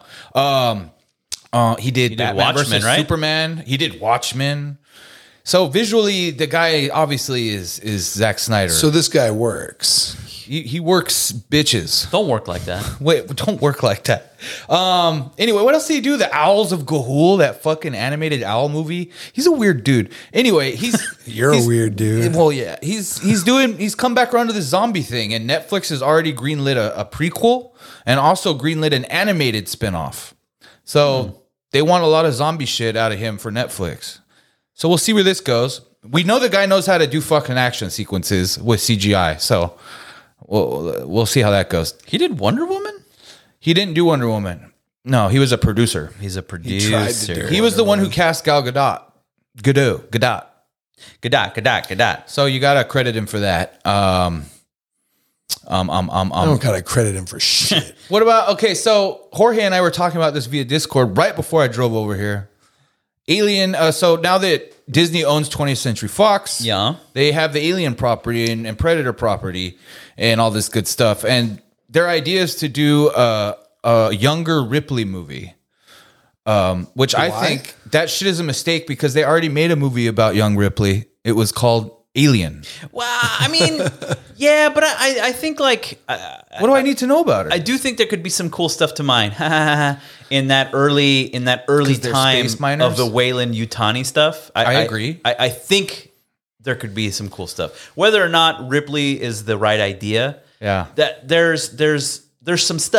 He did Batman Watchmen, versus right? Superman. He did Watchmen. So visually, the guy obviously is Zack Snyder. So this guy works. he works bitches. Don't work like that. Wait, don't work like that. Anyway, what else did he do? The Owls of Ga'Hoole, that fucking animated owl movie. He's a weird dude. Anyway, he's You're a weird dude. Well, yeah, he's come back around to the zombie thing, and Netflix has already greenlit a prequel and also greenlit an animated spinoff. So they want a lot of zombie shit out of him for Netflix. So we'll see where this goes. We know the guy knows how to do fucking action sequences with CGI. So we'll see how that goes. He did Wonder Woman? He didn't do Wonder Woman. No, he was a producer. He's a tried to do producer. it. He was the one who cast Gal Gadot. Gadot. Gadot. So you gotta credit him for that. I don't gotta credit him for shit. What about okay? So Jorge and I were talking about this via Discord right before I drove over here. Alien. So now that Disney owns 20th Century Fox, Yeah. they have the Alien property and Predator property and all this good stuff. And their idea is to do a younger Ripley movie, which I think that shit is a mistake because they already made a movie about young Ripley. It was called Alien. Well, I mean, yeah, but I think like What do I need to know about her? I do think there could be some cool stuff to mine in that early 'Cause they're time space miners? of the Wayland Yutani stuff. I agree. I think there could be some cool stuff. Whether or not Ripley is the right idea, Yeah. that there's some stuff.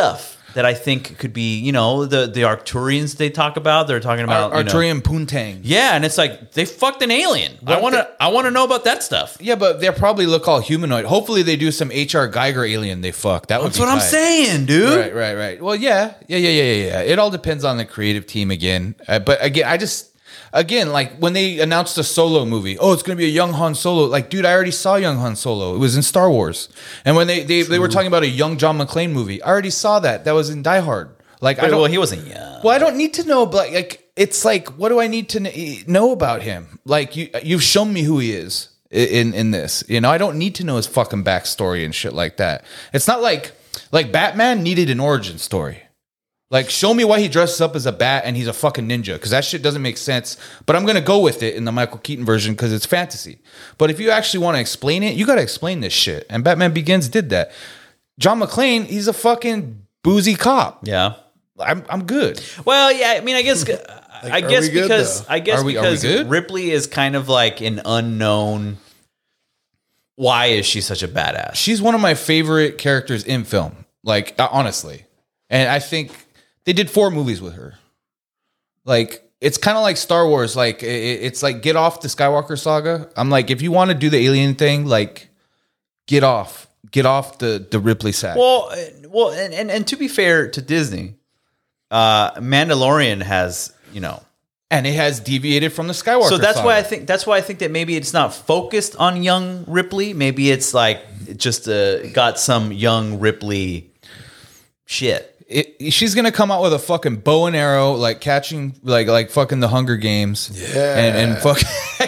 that I think could be, you know, the Arcturians they talk about. They're talking about you know- Arturian Poontang. Yeah, and it's like they fucked an alien. I want to know about that stuff. Yeah, but they'll probably look all humanoid. Hopefully, they do some H.R. Geiger alien they fuck. That would That's be what I'm tight. saying, dude. Right. Well, yeah. It all depends on the creative team again. But again, like when they announced a Solo movie, oh, it's going to be a young Han Solo. Like, dude, I already saw young Han Solo. It was in Star Wars. And when they were talking about a young John McClane movie, I already saw that. That was in Die Hard. Like, Well, he wasn't young. Well, I don't need to know, but like, it's like, what do I need to know about him? Like, you've shown me who he is in this. You know, I don't need to know his fucking backstory and shit like that. It's not like Batman needed an origin story. Like, show me why he dresses up as a bat and he's a fucking ninja, because that shit doesn't make sense. But I'm going to go with it in the Michael Keaton version because it's fantasy. But if you actually want to explain it, you got to explain this shit. And Batman Begins did that. John McClane, he's a fucking boozy cop. Yeah. I'm good. Well, yeah. I mean, I guess are we good, though? Are we good? Ripley is kind of like an unknown. Why is she such a badass? She's one of my favorite characters in film. Like, honestly. And I think they did 4 movies with her. Like, it's kind of like Star Wars. Like, it's like, get off the Skywalker saga. I'm like, if you want to do the alien thing, like, get off the Ripley sack. Well, and to be fair to Disney, Mandalorian has, you know, and it has deviated from the Skywalker so that's saga. why I think that maybe it's not focused on young Ripley. Maybe it's like it just got some young Ripley shit. She's gonna come out with a fucking bow and arrow, like catching, like fucking the Hunger Games, and fucking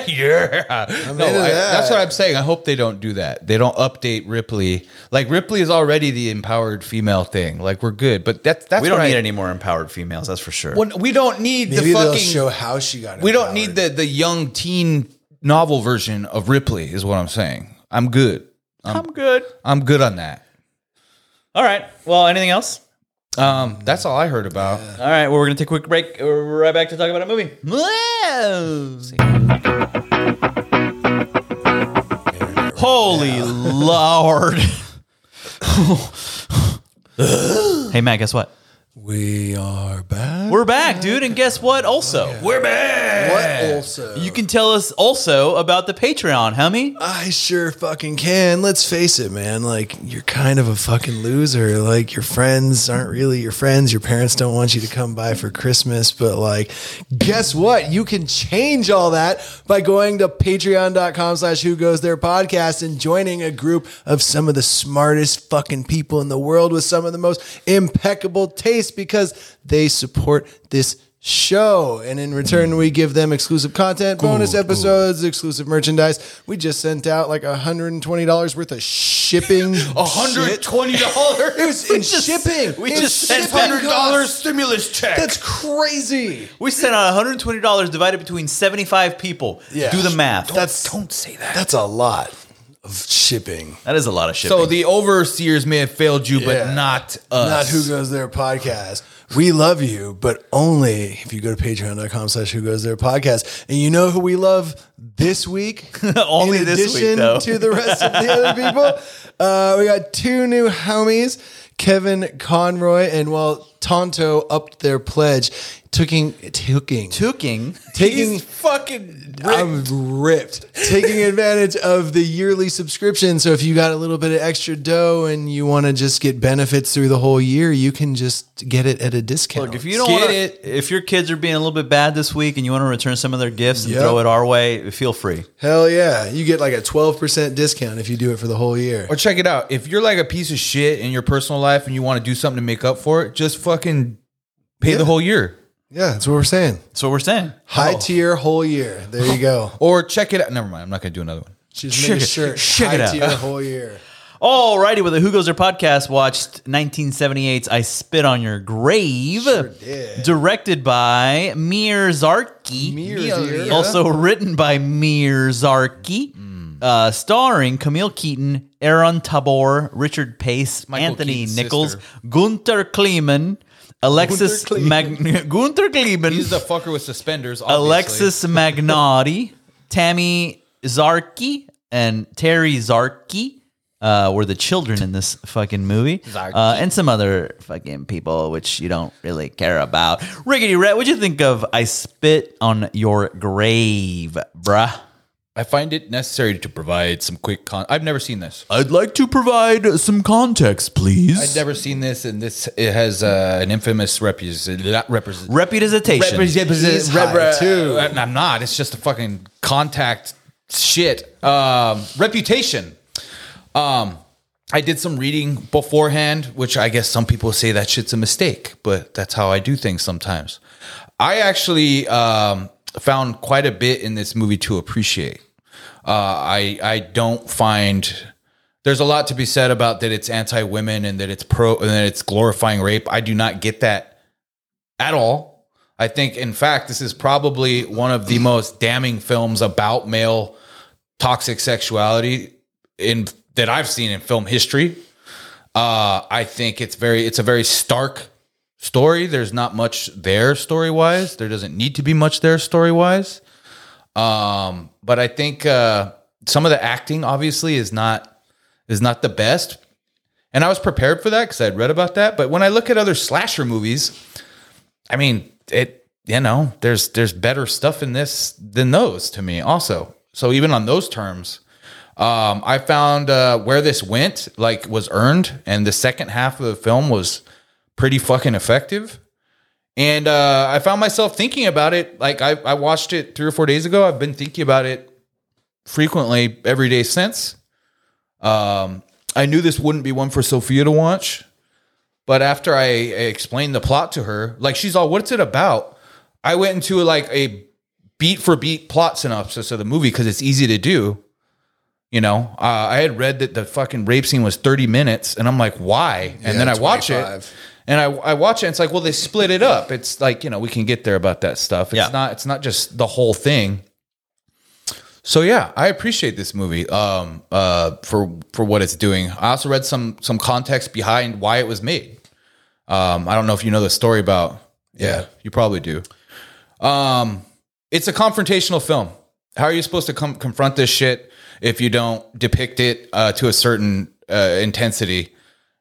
that's what I'm saying. I hope they don't do that. They don't update Ripley. Like, Ripley is already the empowered female thing. Like, we're good, but that's We don't need any more empowered females. That's for sure. We don't need Maybe the they'll fucking show how she got. We don't need the young teen novel version of Ripley. Is what I'm saying. I'm good. I'm good. I'm good on that. All right. Well, anything else? That's all I heard about. All right. Well, we're gonna take a quick break. We're right back to talk about a movie. Holy Lord! Hey, Matt. Guess what? We are back. We're back, dude. And guess what? Also, we're back. What also? You can tell us also about the Patreon, homie. I sure fucking can. Let's face it, man. Like, you're kind of a fucking loser. Like, your friends aren't really your friends. Your parents don't want you to come by for Christmas. But, like, guess what? You can change all that by going to patreon.com/Who Goes There podcast and joining a group of some of the smartest fucking people in the world with some of the most impeccable taste, because they support this show, and in return we give them exclusive content, bonus episodes, exclusive merchandise. We just sent out like $120 worth of shipping. $120. It was in shipping. We In just sent shipping $100 costs. stimulus check. That's crazy. We sent out $120 divided between 75 people. Yeah. Do the math. Don't say that. That's a lot of shipping. That is a lot of shipping. So the overseers may have failed you, but Yeah. not us. Not Who Goes There podcast. We love you, but only if you go to patreon.com/Who Goes There podcast. And you know who we love this week? Only in this week, addition though. to the rest of the other people. We got 2 new homies, Kevin Conroy, and Tonto upped their pledge, taking He's fucking ripped. I'm ripped. Taking advantage of the yearly subscription. So if you got a little bit of extra dough and you want to just get benefits through the whole year, you can just get it at a discount. Look, if you don't want if your kids are being a little bit bad this week and you want to return some of their gifts and Yep. throw it our way, feel free. Hell yeah. You get like a 12% discount if you do it for the whole year. Or check it out. If you're like a piece of shit in your personal life and you want to do something to make up for it, just fucking pay the whole year. Yeah, that's what we're saying. That's what we're saying. High tier whole year. There you go. Or check it out. Never mind. I'm not going to do another one. Just make a shirt. check it High out. tier whole year. Alrighty, with the Who Goes There podcast, watched 1978's I Spit on Your Grave. Sure did. Directed by Mir Zarki. Mir. Also written by Mir Zarki. Starring Camille Keaton, Aaron Tabor, Richard Pace, Michael Anthony Keaton's Nichols, sister. Gunther Kleeman, Alexis Gunther Kleeman. He's the fucker with suspenders. Obviously. Alexis Magnotti, Tammy Zarki, and Terry Zarki. were the children in this fucking movie, and some other fucking people which you don't really care about. Riggedy Red, what'd you think of I Spit on Your Grave, bruh? I find it necessary to provide some quick I've never seen this. I'd like to provide some context, please. I've never seen this, and it has an infamous reputation. too. I'm not. It's just a fucking contact shit. Reputation. I did some reading beforehand, which I guess some people say that shit's a mistake, but that's how I do things sometimes. I actually found quite a bit in this movie to appreciate. I don't find there's a lot to be said about that it's anti-women and that it's and that it's glorifying rape. I do not get that at all. I think, in fact, this is probably one of the most damning films about male toxic sexuality that I've seen in film history. I think it's a very stark story. There's not much there story-wise. There doesn't need to be much there story-wise. But I think some of the acting obviously is not the best. And I was prepared for that because I'd read about that. But when I look at other slasher movies, I mean, there's better stuff in this than those to me also. So even on those terms, I found where this went was earned, and the second half of the film was pretty fucking effective. And I found myself thinking about it. I watched it 3 or 4 days ago. I've been thinking about it frequently every day since. I knew this wouldn't be one for Sophia to watch, but after I explained the plot to her, she's all, "What's it about?" I went into a beat for beat plot synopsis of the movie because it's easy to do. I had read that the fucking rape scene was 30 minutes, and I'm like, why? And then I watch it. And I watch it, and it's like, well, they split it up. It's we can get there about that stuff. It's not just the whole thing. So yeah, I appreciate this movie for what it's doing. I also read some context behind why it was made. I don't know if you know the story about. Yeah, you probably do. It's a confrontational film. How are you supposed to confront this shit if you don't depict it to a certain intensity?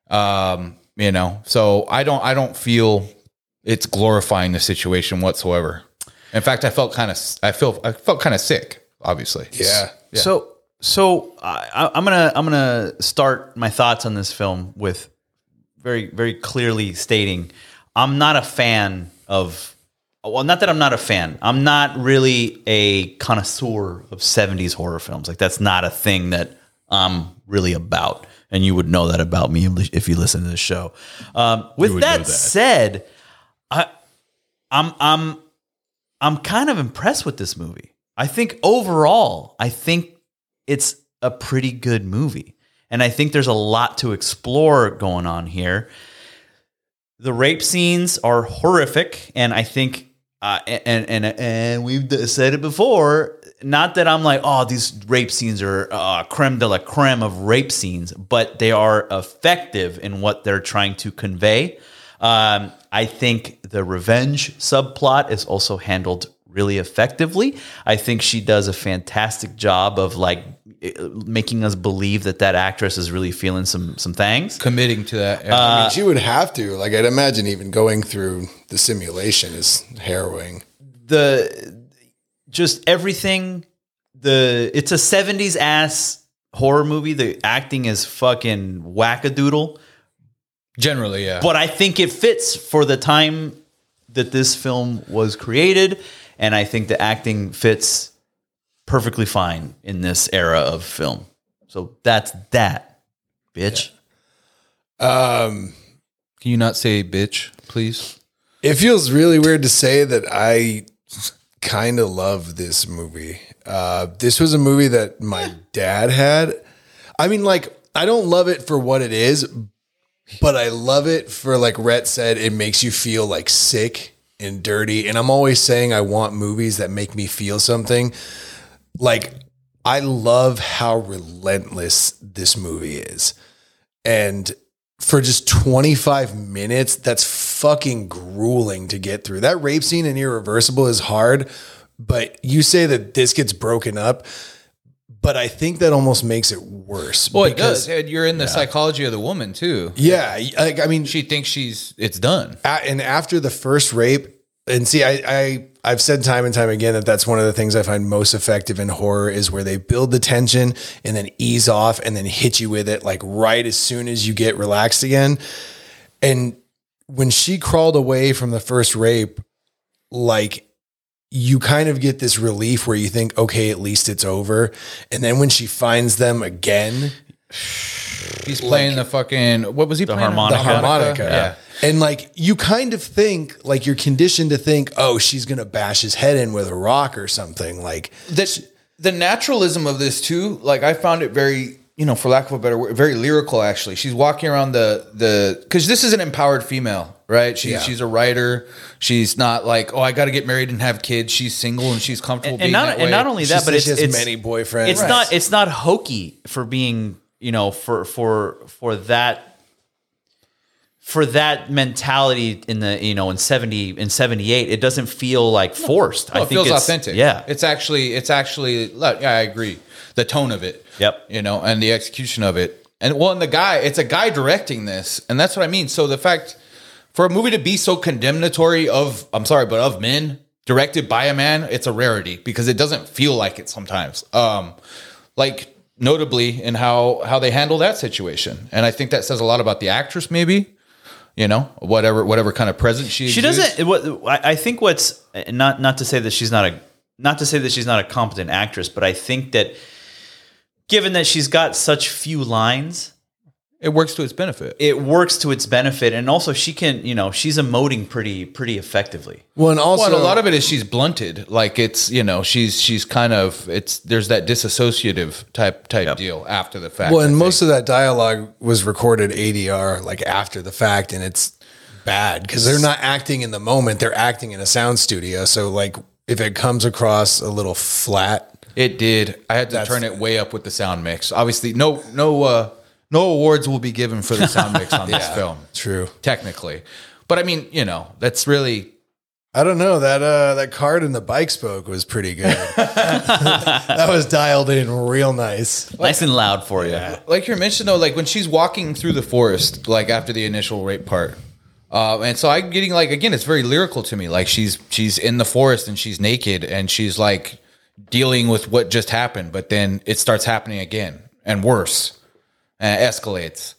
So I don't feel it's glorifying the situation whatsoever. In fact, I felt kind of sick, obviously. Yeah. So I'm gonna start my thoughts on this film with very, very clearly stating I'm not a fan of. Well, not that I'm not a fan. I'm not really a connoisseur of 70s horror films. That's not a thing that I'm really about. And you would know that about me if you listen to the show. With that said, I'm kind of impressed with this movie. I think overall, it's a pretty good movie. And I think there's a lot to explore going on here. The rape scenes are horrific, and I think and we've said it before, not that I'm like, oh, these rape scenes are creme de la creme of rape scenes, but they are effective in what they're trying to convey. I think the revenge subplot is also handled really effectively. I think she does a fantastic job of making us believe that actress is really feeling some things. Committing to that. She would have to. I'd imagine even going through the simulation is harrowing. Just everything. It's a 70s ass horror movie. The acting is fucking wackadoodle. Generally, yeah. But I think it fits for the time that this film was created, and I think the acting fits perfectly fine in this era of film. So that's that, bitch. Yeah. Can you not say bitch, please? It feels really weird to say that I kind of love this movie. This was a movie that my dad had. I mean, I don't love it for what it is, but I love it for, like Rhett said, it makes you feel sick and dirty. And I'm always saying I want movies that make me feel something. I love how relentless this movie is. And for just 25 minutes, that's fucking grueling to get through. That rape scene in Irreversible is hard, but you say that this gets broken up, but I think that almost makes it worse. Well, it does. You're in the psychology of the woman too. Yeah, like, I mean, She thinks it's done. and after the first rape, and see, I've said time and time again that that's one of the things I find most effective in horror is where they build the tension and then ease off and then hit you with it like right as soon as you get relaxed again. And when she crawled away from the first rape, like you kind of get this relief where you think, okay, at least it's over. And then when she finds them again, He's playing the fucking, what was he playing? harmonica. the harmonica. Yeah. And like you kind of think, like you're conditioned to think, oh, she's gonna bash his head in with a rock or something. Like The naturalism of this too, like I found it very, for lack of a better word, very lyrical actually. She's walking around because this is an empowered female, right? She's a writer. She's not like, oh, I got to get married and have kids. She's single and she's comfortable being that way. And not only she that, but says she has it's many boyfriends. It's not hokey for being, for that mentality in the in 78. It doesn't feel like forced. I it think feels it's authentic. Yeah, It's actually, yeah, I agree. The tone of it. Yep. And the execution of it. And it's a guy directing this. And that's what I mean. So the fact for a movie to be so condemnatory of men directed by a man, it's a rarity because it doesn't feel like it sometimes. Like notably in how they handle that situation. And I think that says a lot about the actress, maybe. Whatever kind of presence she doesn't. I think what's not to say that she's not a competent actress, but I think that given that she's got such few lines, it works to its benefit. And also she can, she's emoting pretty effectively. Well, and also a lot of it is she's blunted. Like it's, she's kind of, there's that disassociative type deal after the fact. Well, and most of that dialogue was recorded ADR, like after the fact, and it's bad because they're not acting in the moment; they're acting in a sound studio. So, like, if it comes across a little flat, it did. I had to turn it way up with the sound mix. Obviously, no awards will be given for the sound mix on this film. True, technically, but I mean, that's really. I don't know that card in the bike spoke was pretty good. That was dialed in real nice, nice and loud for you. Like you mentioned though, like when she's walking through the forest, like after the initial rape part, and so I'm getting like again, it's very lyrical to me. Like she's in the forest and she's naked and she's like dealing with what just happened, but then it starts happening again and worse, and escalates.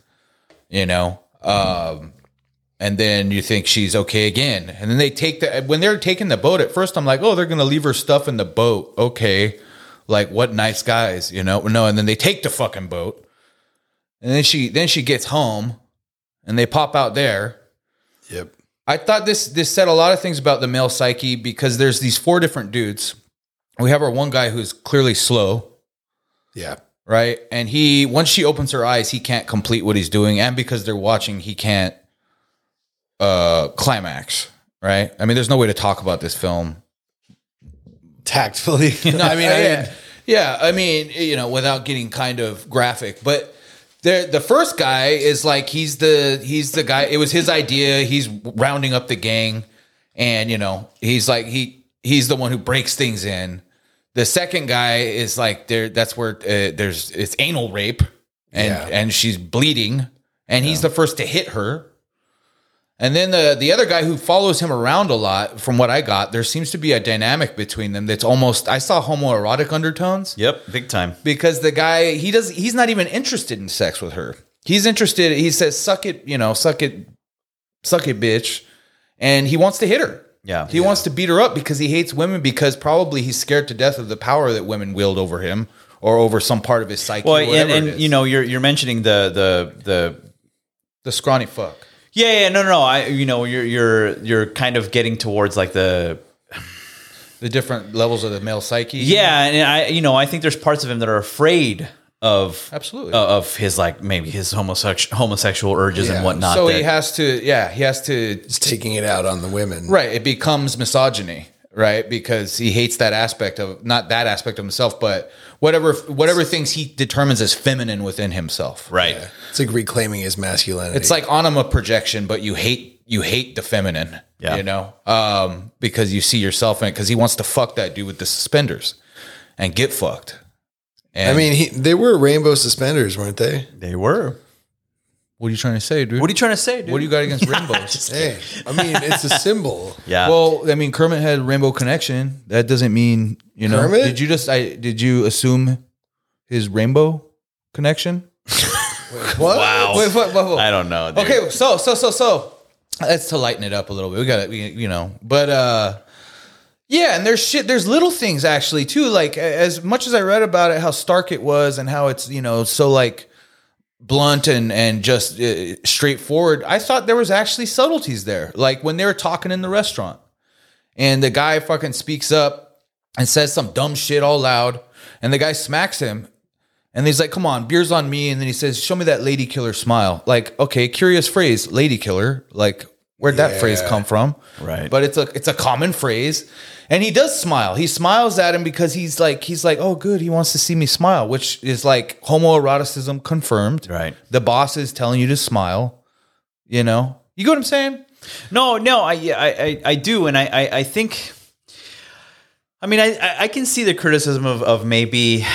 And then you think she's okay again. And then when they're taking the boat, at first I'm like, oh, they're going to leave her stuff in the boat. Okay. Like what nice guys, No, and then they take the fucking boat. And then she gets home and they pop out there. Yep. I thought this said a lot of things about the male psyche because there's these 4 different dudes. We have our one guy who's clearly slow. Yeah. Right. And once she opens her eyes, he can't complete what he's doing. And because they're watching, he can't climax, right? I mean, there's no way to talk about this film tactfully. I mean, without getting kind of graphic, but the first guy is like, he's the guy, it was his idea. He's rounding up the gang and, he's like, he's the one who breaks things in. The second guy is like that's where it's anal rape and she's bleeding and he's the first to hit her. And then the other guy who follows him around a lot, from what I got, there seems to be a dynamic between them that's almost, I saw homoerotic undertones. Yep, big time. Because the guy, he's not even interested in sex with her. He's interested, he says, suck it, bitch. And he wants to hit her. Yeah. He wants to beat her up because he hates women because probably he's scared to death of the power that women wield over him or over some part of his psyche. Well, and you're mentioning the scrawny fuck. Yeah, no. You're kind of getting towards like the different levels of the male psyche. Yeah, and I think there's parts of him that are afraid of absolutely of his like maybe his homosexual urges and whatnot. So he has to. It's taking it out on the women. Right. It becomes misogyny. Right, because he hates that aspect of not that aspect of himself, but whatever things he determines as feminine within himself. Right, it's like reclaiming his masculinity. It's like anima projection, but you hate the feminine. Yeah, because you see yourself in it. Because he wants to fuck that dude with the suspenders and get fucked. And I mean, they were rainbow suspenders, weren't they? They were. what are you trying to say, dude? What are you trying to say, dude? What do you got against rainbows? Hey, I mean, it's a symbol. Yeah. Well, I mean, Kermit had Rainbow Connection. That doesn't mean, you know. Kermit? Did you assume his Rainbow Connection? What? wow. Wait, I don't know. Dude. Okay, so that's to lighten it up a little bit. We got to, you know, but yeah, and there's little things actually too. Like as much as I read about it, how stark it was, and how it's, you know, so like blunt and just straightforward. I thought there was actually subtleties there. Like when they were talking in the restaurant, and the guy fucking speaks up and says some dumb shit all loud, and the guy smacks him. And he's like, come on, beer's on me. And then he says, show me that lady killer smile. Like, okay, curious phrase, lady killer. Like, where'd that phrase come from? Right. But it's a common phrase. And he does smile. He smiles at him because he's like, oh, good, he wants to see me smile, which is like homoeroticism confirmed. Right. The boss is telling you to smile. You know? You get what I'm saying? No, I do. And I think, I mean, I can see the criticism of maybe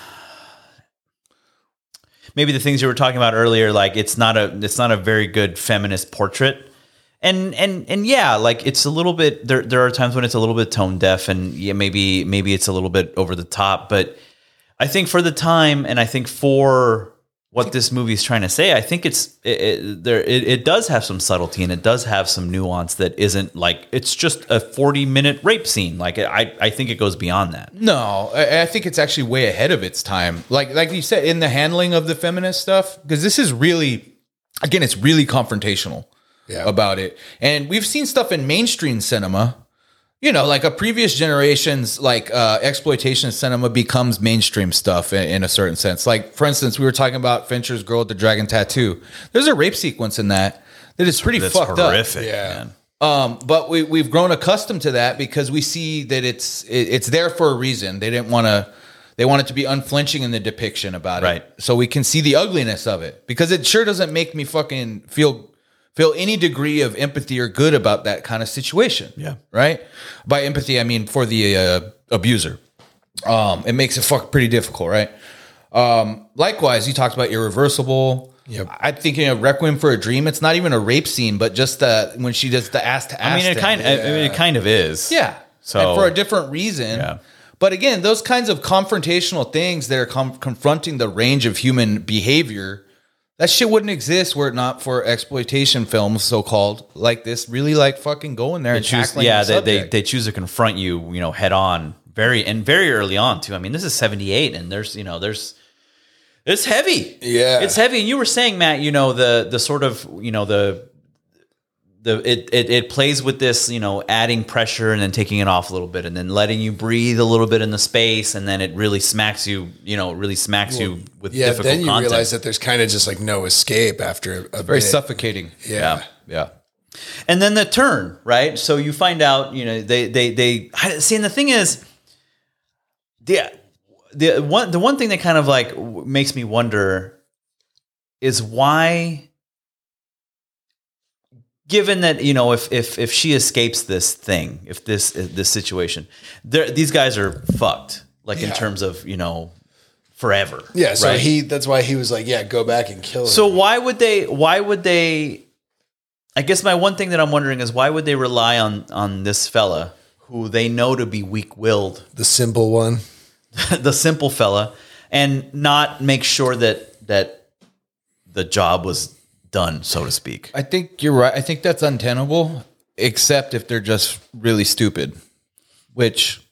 the things you were talking about earlier, like it's not a very good feminist portrait. And yeah, like it's a little bit, there are times when it's a little bit tone deaf, and yeah, maybe it's a little bit over the top, but I think for the time, and I think for what this movie is trying to say, I think it does have some subtlety, and it does have some nuance that isn't like, it's just a 40-minute rape scene. Like I think it goes beyond that. No, I think it's actually way ahead of its time. Like you said, in the handling of the feminist stuff, because this is really, again, it's really confrontational about it. And we've seen stuff in mainstream cinema, you know, like a previous generation's like exploitation cinema becomes mainstream stuff in a certain sense. Like, for instance, we were talking about Fincher's Girl with the Dragon Tattoo. There's a rape sequence in that is pretty fucked horrific, up. Yeah. man. But we've grown accustomed to that because we see that it's there for a reason. They want it to be unflinching in the depiction about Right. it. So we can see the ugliness of it, because it sure doesn't make me fucking feel any degree of empathy or good about that kind of situation. Yeah. Right? By empathy, I mean for the abuser. It makes it pretty difficult, right? Likewise, you talked about Irreversible. Yep. I'm thinking of Requiem for a Dream. It's not even a rape scene, but just when she does the ass to ass. I mean, it kind of is. Yeah. So and for a different reason. Yeah. But again, those kinds of confrontational things that are confronting the range of human behavior, that shit wouldn't exist were it not for exploitation films, so called, like this, really like fucking going there and tackling the subject. they choose to confront you, you know, head on very early on too. I mean, this is 78, and it's heavy. Yeah. It's heavy. And you were saying, Matt, you know, the sort of, you know, it plays with this, you know, adding pressure and then taking it off a little bit and then letting you breathe a little bit in the space, and then it really smacks you, you know, with difficult then you content. realize that there's kind of just like no escape after a Very bit. suffocating. Yeah. Yeah. And then the turn, right? So you find out, you know, they see, and the thing is, the one thing that kind of like makes me wonder is why, given that, you know, if she escapes this thing, if this situation, these guys are fucked, like in terms of, you know, forever. Yeah. So right? that's why he was like, yeah, go back and kill her. So why would they? I guess my one thing that I'm wondering is why would they rely on this fella who they know to be weak-willed, the simple one. the simple fella, and not make sure that the job was done, so to speak. I think you're right. I think that's untenable, except if they're just really stupid, which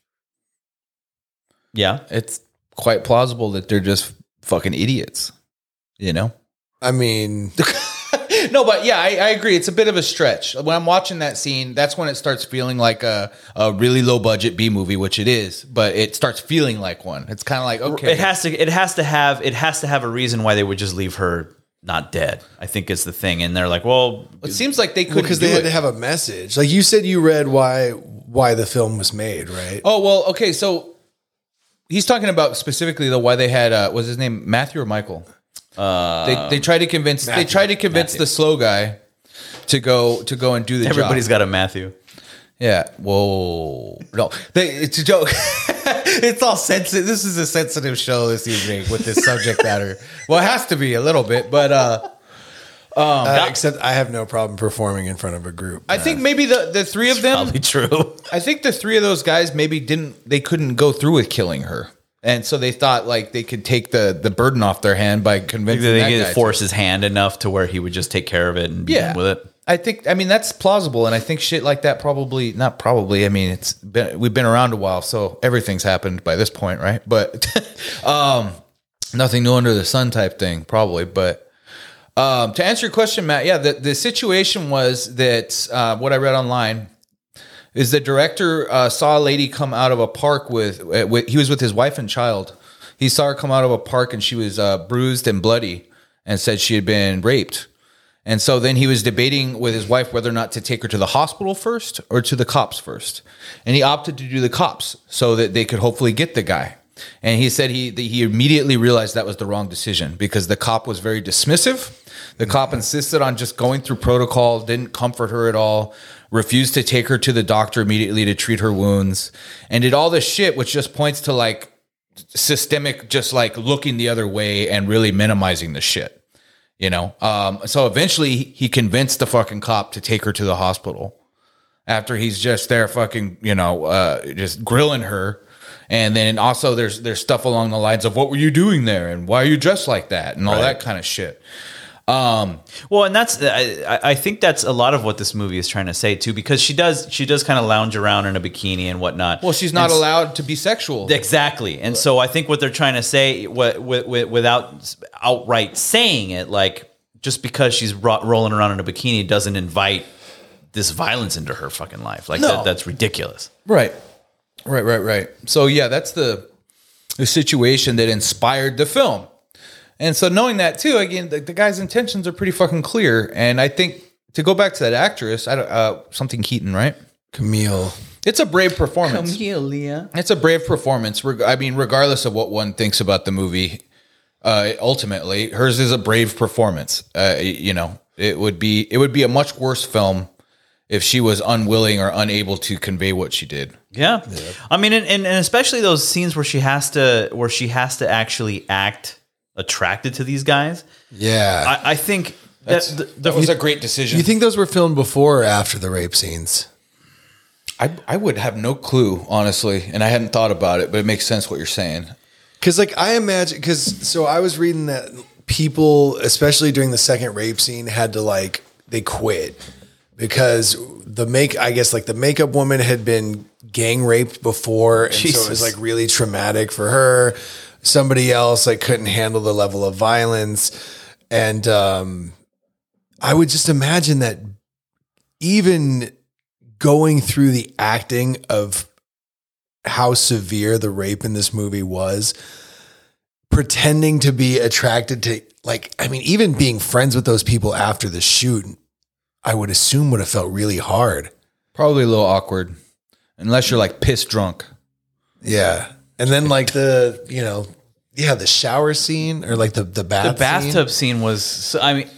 Yeah. it's quite plausible that they're just fucking idiots, you know? I mean, No, but yeah, I agree. It's a bit of a stretch. When I'm watching that scene, that's when it starts feeling like a really low budget B movie, which it is, but it starts feeling like one. It's kind of like, okay. It has to have a reason why they would just leave her not dead, I think is the thing. And they're like, well, It seems like they couldn't because do they had it. to have a message. Like you said, you read why the film was made, right? Oh, well, okay, so he's talking about specifically why they had was his name Matthew or Michael? They tried to convince the slow guy to go and do the everybody's job. got a Matthew. Yeah. Whoa. No, it's a joke. It's all sensitive. This is a sensitive show this evening with this subject matter. Well, it has to be a little bit, but except I have no problem performing in front of a group. I think maybe the three of them. Probably true. I think the three of those guys maybe couldn't go through with killing her. And so they thought like they could take the burden off their hand by convincing They that could guy force his hand enough to where he would just take care of it and be done with it. I mean, that's plausible. And I think shit like that not probably. I mean, we've been around a while, so everything's happened by this point, right? But nothing new under the sun type thing, probably. But to answer your question, Matt, yeah, the situation was that what I read online is the director saw a lady come out of a park he was with his wife and child. He saw her come out of a park and she was bruised and bloody and said she had been raped. And so then he was debating with his wife whether or not to take her to the hospital first or to the cops first. And he opted to do the cops so that they could hopefully get the guy. And he said he immediately realized that was the wrong decision because the cop was very dismissive. The cop insisted on just going through protocol, didn't comfort her at all, refused to take her to the doctor immediately to treat her wounds, and did all this shit, which just points to like systemic, just like looking the other way and really minimizing the shit. You know, so eventually he convinced the fucking cop to take her to the hospital after he's just there fucking, just grilling her. And then also there's stuff along the lines of what were you doing there? And why are you dressed like that? And all that kind of shit. Well, and that's I think that's a lot of what this movie is trying to say too, because she does kind of lounge around in a bikini and whatnot. Well, she's not allowed to be sexual. Exactly. And so I think what they're trying to say without outright saying it, like just because she's rolling around in a bikini doesn't invite this violence into her fucking life. Like that's ridiculous. Right. So yeah, that's the situation that inspired the film. And so knowing that too, again, the guy's intentions are pretty fucking clear. And I think to go back to that actress, something Keaton, right? Camille. It's a brave performance. It's a brave performance. I mean, regardless of what one thinks about the movie, ultimately, hers is a brave performance. It would be a much worse film if she was unwilling or unable to convey what she did. Yeah. I mean, and especially those scenes where she has to actually act attracted to these guys. Yeah. I think that was a great decision. You think those were filmed before or after the rape scenes? I would have no clue, honestly, and I hadn't thought about it, but it makes sense what you're saying. Because I imagine, so I was reading that people, especially during the second rape scene, had to they quit because the makeup woman had been gang raped before, and so it was really traumatic for her. Somebody else couldn't handle the level of violence. And I would just imagine that even going through the acting of how severe the rape in this movie was, pretending to be attracted to, even being friends with those people after the shoot, I would assume would have felt really hard. Probably a little awkward, unless you're piss drunk. Yeah. And then the shower scene or the bath. The bathtub scene was,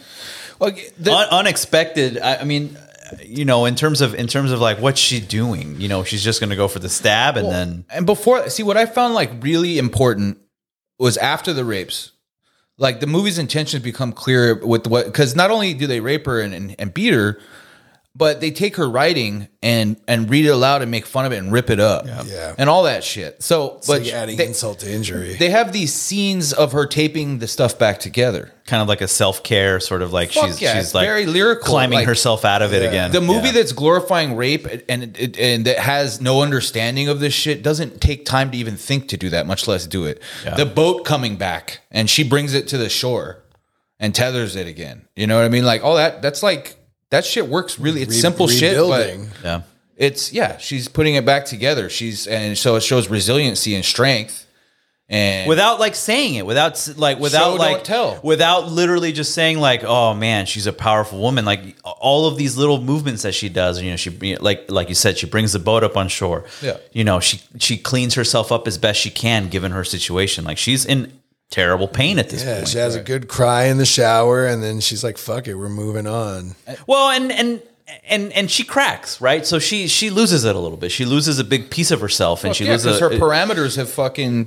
unexpected. I mean, in terms of what's she doing? She's just going to go for the stab and before. See, what I found really important was after the rapes. The movie's intentions become clear with because not only do they rape her and beat her, but they take her writing and read it aloud and make fun of it and rip it up. Yeah. And all that shit. So, but adding insult to injury. They have these scenes of her taping the stuff back together. Kind of like a self-care sort of she's very lyrical, climbing herself out of it again. The movie that's glorifying rape and that has no understanding of this shit doesn't take time to even think to do that, much less do it. Yeah. The boat coming back and she brings it to the shore and tethers it again. You know what I mean? All that's that shit works really. It's simple rebuilding. Shit, but it's she's putting it back together. And so it shows resiliency and strength, and without saying it, without don't tell, without literally just saying oh man, she's a powerful woman. All of these little movements that she does, she like you said, she brings the boat up on shore. Yeah, she cleans herself up as best she can given her situation. She's in terrible pain at this point. She has a good cry in the shower, and then she's like, "Fuck it, we're moving on." Well, and and she cracks, right? So she loses it a little bit. She loses a big piece of herself, and she loses her parameters have fucking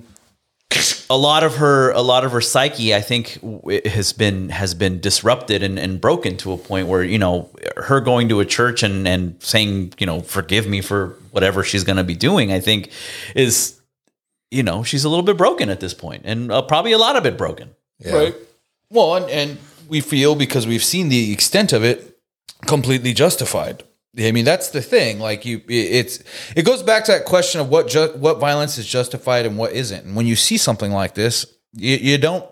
a lot of her psyche. I think has been disrupted and broken to a point where, you know, her going to a church and saying, you know, forgive me for whatever she's going to be doing, I think is, you know, she's a little bit broken at this point, and probably a lot of it broken. Yeah. right. Well, and we feel, because we've seen the extent of it, completely justified. I mean, that's the thing. Like it goes back to that question of what violence is justified and what isn't. And when you see something like this, you don't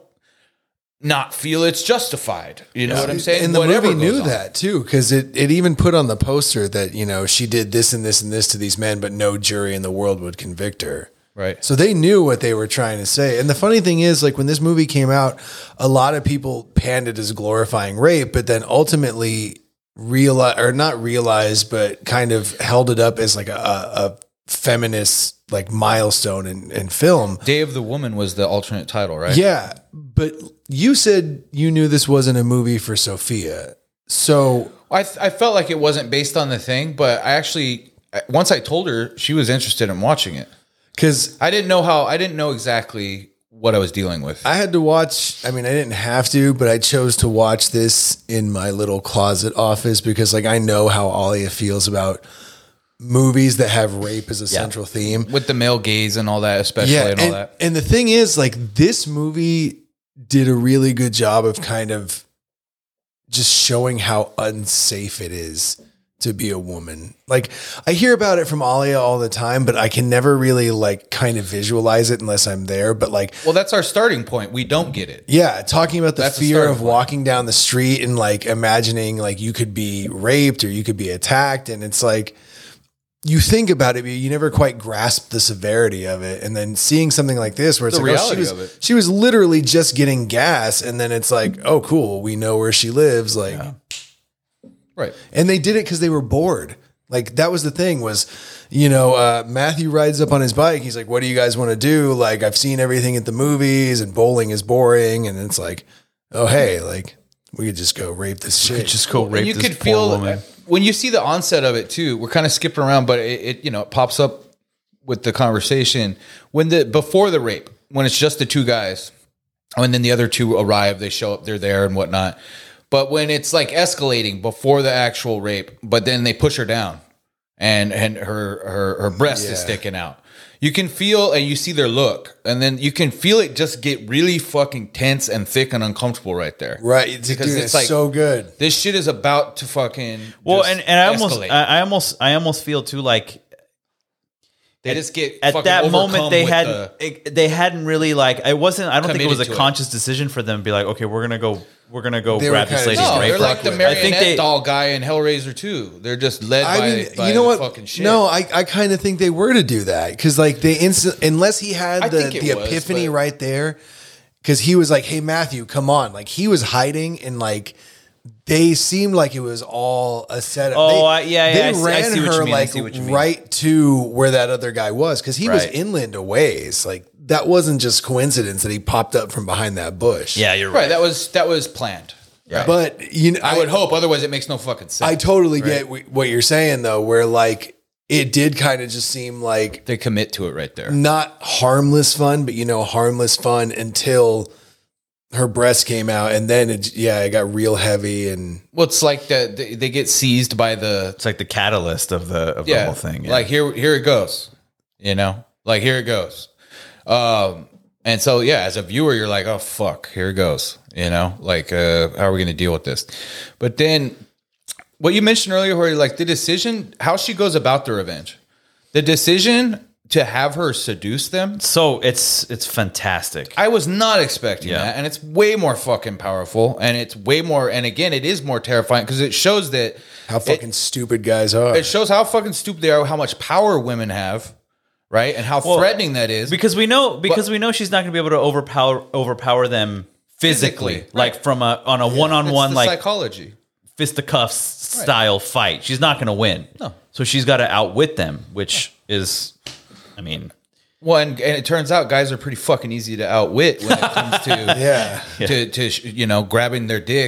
not feel it's justified. You know what I'm saying? And the Whatever movie knew goes on. that too, because it even put on the poster that, you know, she did this and this and this to these men, but no jury in the world would convict her. Right. So they knew what they were trying to say. And the funny thing is, like, when this movie came out, a lot of people panned it as glorifying rape, but then ultimately not realized, but kind of held it up as like a feminist like milestone in film. Day of the Woman was the alternate title, right? Yeah. But you said you knew this wasn't a movie for Sophia. So I felt like it wasn't based on the thing, but I actually, once I told her, she was interested in watching it. because I didn't know exactly what I was dealing with. I had to watch, I mean, I didn't have to, but I chose to watch this in my little closet office because, like, I know how Alia feels about movies that have rape as a central theme. With the male gaze and all that, especially, and all that. And the thing is, like, this movie did a really good job of kind of just showing how unsafe it is to be a woman. Like, I hear about it from Alia all the time, but I can never really like kind of visualize it unless I'm there. But like, Well, that's our starting point. We don't get it. yeah, talking about the That's the fear starting of point. walking down the street and like imagining like you could be raped or you could be attacked. And it's like, you think about it, but you never quite grasp the severity of it. And then seeing something like this where it's The like, reality of it. she was literally just getting gas. And then it's like, oh, cool. We know where she lives. Like, Right. and they did it because they were bored. Like, that was the thing was, you know, Matthew rides up on his bike. He's like, what do you guys want to do? Like, I've seen everything at the movies and bowling is boring. And it's like, oh, hey, like, we could just go rape this shit. Just go rape And you this could poor feel woman. when you see the onset of it too. We're kind of skipping around, but it it pops up with the conversation before the rape, when it's just the two guys, and then the other two arrive. They show up, they're there and whatnot. But when it's like escalating before the actual rape, but then they push her down, and her breast is sticking out. You can feel, and you see their look, and then you can feel it just get really fucking tense and thick and uncomfortable right there. Right. Because it's like so good. This shit is about to fucking Well, just and escalate. I almost feel too like They just get at fucking that overcome moment they with hadn't they hadn't really like I don't think it was a Committed to it. conscious decision for them to be like, okay, we're gonna go They grab were this kinda lady. just No, and rape they're her. like the with. I think marionette they- doll guy in Hellraiser 2. They're just led by you know the what? fucking shit. No, I kind of think they were to do that because, like, they unless he had I the think it was, epiphany but- right there, because he was like, "Hey, Matthew, come on!" Like, he was hiding, and like they seemed like it was all a setup. Oh, they, yeah, they I see ran what you her mean. I like see what you mean. right to where that other guy was because he was Right. inland a ways. Like, that wasn't just coincidence that he popped up from behind that bush. Yeah, you're right, right. that was planned. Yeah. But you know, I would hope, otherwise it makes no fucking sense. I totally get what you're saying though, where like it did kind of just seem like they commit to it right there. not harmless fun, but you know, harmless fun until her breast came out, and then it got real heavy. And Well, it's like they get seized by the It's like the catalyst of the whole thing. Yeah. Like here it goes. You know, like here it goes. And so as a viewer, you're like, oh fuck, here it goes. You know, like how are we going to deal with this? But then what you mentioned earlier, where like the decision, how she goes about the revenge, the decision to have her seduce them. so it's fantastic. I was not expecting Yeah. that, and it's way more fucking powerful, and it's way more. And again, it is more terrifying because it shows that how fucking stupid guys are. it shows how fucking stupid they are, how much power women have, right, and how threatening that is. because we know she's not going to be able to overpower them physically, Physically, like on a one-on-one It's the like psychology. fisticuffs style fight. She's not going to win. No. So she's got to outwit them, which is, I mean, Well, and it turns out guys are pretty fucking easy to outwit when it comes to yeah. to grabbing their dicks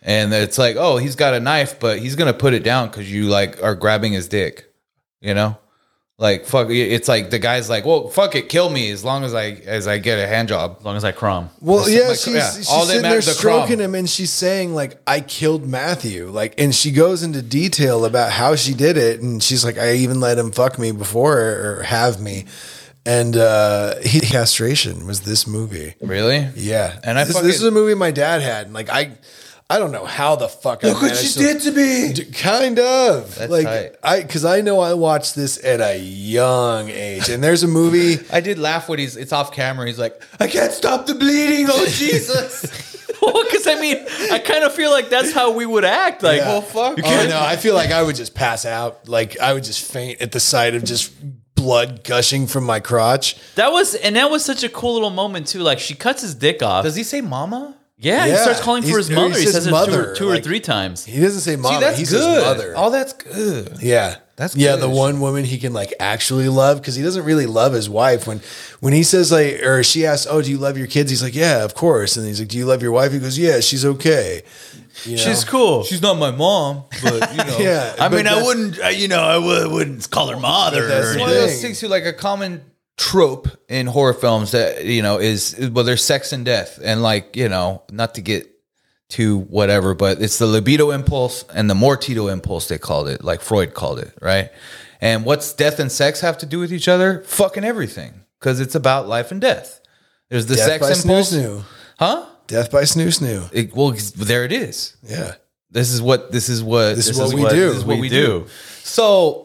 And it's like, oh, he's got a knife, but he's gonna put it down because you like are grabbing his dick, you know? Like fuck, it's like the guy's like, well, fuck it, kill me as long as I get a hand job. As long as I crom. Well, yeah, like, she's all that sitting there matters, the stroking crumb. him, and she's saying like, "I killed Matthew," like, and she goes into detail about how she did it, and she's like, "I even let him fuck me before or have me," and castration was this movie. Really? Yeah, And I this fucking- is a movie my dad had, and like I don't know how the fuck Look I what managed she did to me. Kind of That's like tight. because I know I watched this at a young age, and there's a movie. I did laugh when it's off camera. He's like, I can't stop the bleeding. Oh Jesus! Well, because I mean, I kind of feel like that's how we would act. Like, Yeah. well, fuck. Oh no, I feel like I would just pass out. Like I would just faint at the sight of just blood gushing from my crotch. That was such a cool little moment too. Like she cuts his dick off. Does he say mama? Yeah, he Yeah. starts calling for his He mother. He says says it mother, two or like- three times. He doesn't say mama. See, that's he good. says mother. Oh, that's good. Yeah, That's yeah. good. The one woman he can like actually love because he doesn't really love his wife. When he says like, or she asks, "Oh, do you love your kids?" He's like, "Yeah, of course." And he's like, "Do you love your wife?" He goes, "Yeah, she's okay." You know? She's cool. She's not my mom, but you know. Yeah, I but mean, I that's- wouldn't, wouldn't call her mother. that's or the One anything. of those thing. things too, like a common trope in horror films that is well, there's sex and death, and like not to get too whatever, but it's the libido impulse and the mortito impulse. They called it, like Freud called it, right? And what's death and sex have to do with each other? Fucking everything, because it's about life and death. There's the Death sex by impulse, snoo. huh? Death by snoo. Well, there it is. Yeah. This is what This is what we do. This is what we do. So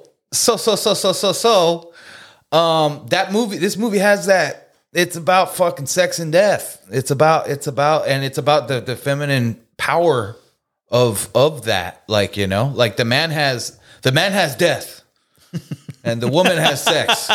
this movie has that. It's about fucking sex and death. It's about the feminine power of that. Like, like the man has death and the woman has sex,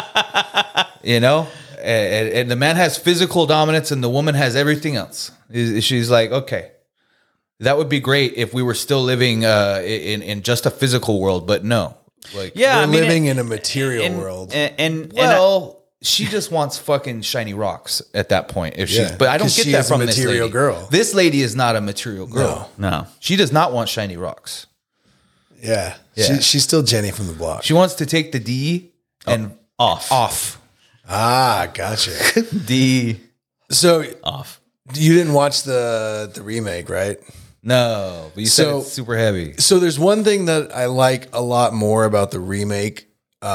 and the man has physical dominance and the woman has everything else. She's like, okay, that would be great if we were still living in just a physical world, but no. Like, Yeah, We're I mean, living in a material and- world. and she just wants fucking shiny rocks at that point. If Yeah, she's, but I don't 'cause get she that is a from this material lady. girl. This lady is not a material girl. no. She does not want shiny rocks. Yeah. Yeah. She's still Jenny from the block. She wants to take the D and off. Ah, gotcha. D So off. you didn't watch the remake, right? No, but you said So- it's super heavy. So there's one thing that I like a lot more about the remake.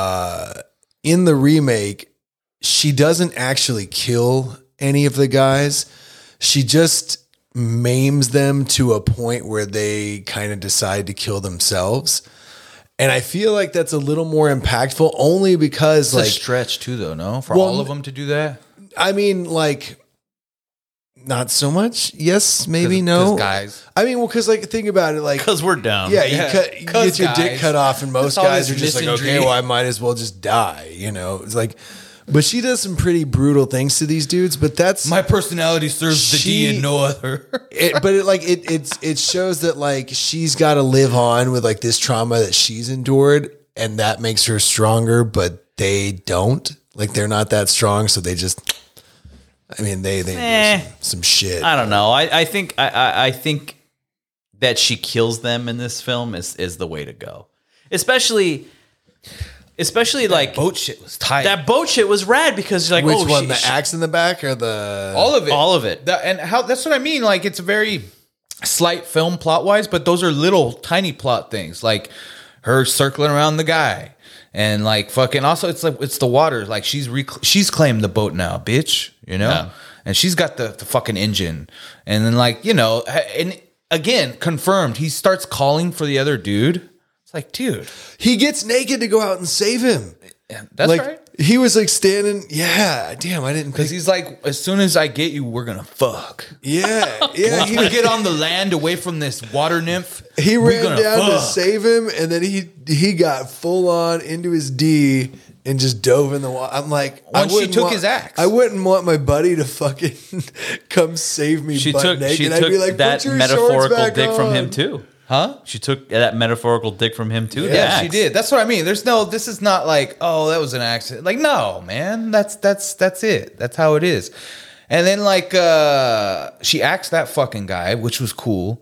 In the remake, she doesn't actually kill any of the guys. She just maims them to a point where they kind of decide to kill themselves. And I feel like that's a little more impactful only because It's a like stretch too, though. No, for Well, all of them to do that. I mean, like, not so much. Yes, maybe no. 'Cause guys. I mean, well, because like think about it, like, Because we're dumb. yeah, Yeah, you 'cause get your dick guys. cut off, and most That's all guys are this just like, okay, misandry. well, I might as well just die. It's like, but she does some pretty brutal things to these dudes. But that's My personality serves the D She- and no other. it shows that like she's got to live on with like this trauma that she's endured, and that makes her stronger. But they don't. Like they're not that strong, so they just. I mean, they do some shit. I don't know. I think I think that she kills them in this film is the way to go. Especially like Boat shit was tight. that boat shit was rad because you're like, Which oh, one? The axe in the back or the? all of it. all of it. And how that's what I mean. Like it's a very slight film plot wise, but those are little tiny plot things like her circling around the guy and like fucking. Also, it's like it's the water. Like she's claimed the boat now, bitch. Yeah. And she's got the fucking engine. And then like and again confirmed. He starts calling for the other dude. It's like, dude, He gets naked to go out and save him. that's like right. he was like standing. Yeah, damn, I didn't. Because Pick, he's like, as soon as I get you, we're gonna fuck. yeah, yeah. Once we get on the land away from this water nymph, He we're ran gonna down to fuck. save him, and then he got full on into his D and just dove in the water. I'm like, Once she wouldn't took want- his axe. I wouldn't want my buddy to fucking come save me. She butt took naked. I'd be like, that put your metaphorical shorts back dick from him on. too. Huh? She took that metaphorical dick from him too. Yeah, she did. That's what I mean. This is not like, oh, that was an accident. Like, no, man, that's it. That's how it is. And then like, she axed that fucking guy, which was cool.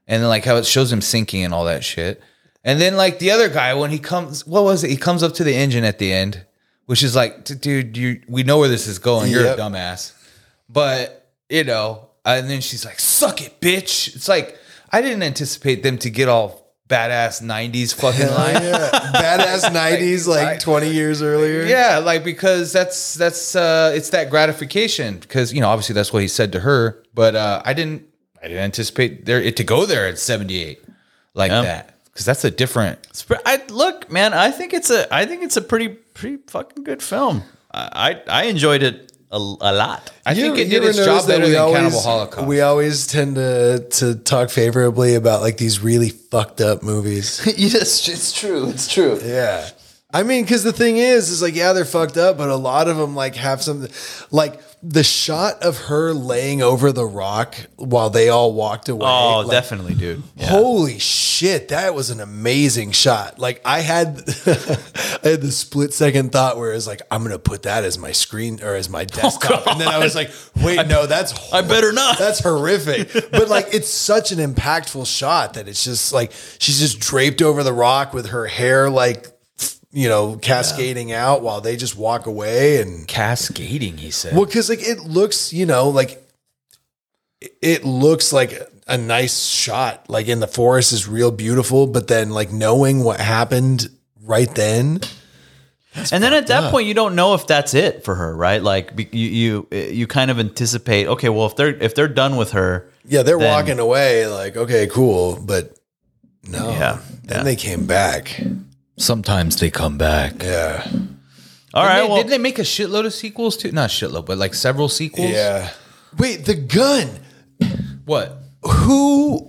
and then like how it shows him sinking and all that shit. And then like the other guy when he comes, what was it? He comes up to the engine at the end, which is like, dude, we know where this is going. You're a dumbass. But and then she's like, suck it, bitch. It's like I didn't anticipate them to get all badass 90s fucking line. Yeah. Badass 90s like 20 years earlier. Yeah, like because that's it's that gratification because obviously that's what he said to her, but I didn't anticipate it to go there at 78 like that because that's a different. Look, man, I think it's a pretty fucking good film. I enjoyed it a lot. I think it did its job better than Cannibal Holocaust. We always tend to talk favorably about like these really fucked up movies. Yes, it's true. It's true. Yeah. I mean, because the thing is like, yeah, they're fucked up, but a lot of them like have something like the shot of her laying over the rock while they all walked away. Oh, like, definitely, dude. Yeah. Holy shit, that was an amazing shot. Like I had the split second thought where it was like, I'm gonna put that as my screen or as my desktop. And then I was like, wait, no, that's I better not. That's horrific. But like it's such an impactful shot that it's just like she's just draped over the rock with her hair like cascading out while they just walk away and cascading, he said. Well, because like it looks, like it looks like a nice shot, like in the forest is real beautiful, but then like knowing what happened right then. And then at that point, you don't know if that's it for her, right? Like you kind of anticipate, okay, well if they're done with her, they're walking away, like okay, cool, but no, then they came back. Sometimes they come back. Yeah. All right. Didn't they make a shitload of sequels too? Not shitload, but like several sequels. Yeah. Wait, the gun. What? Who?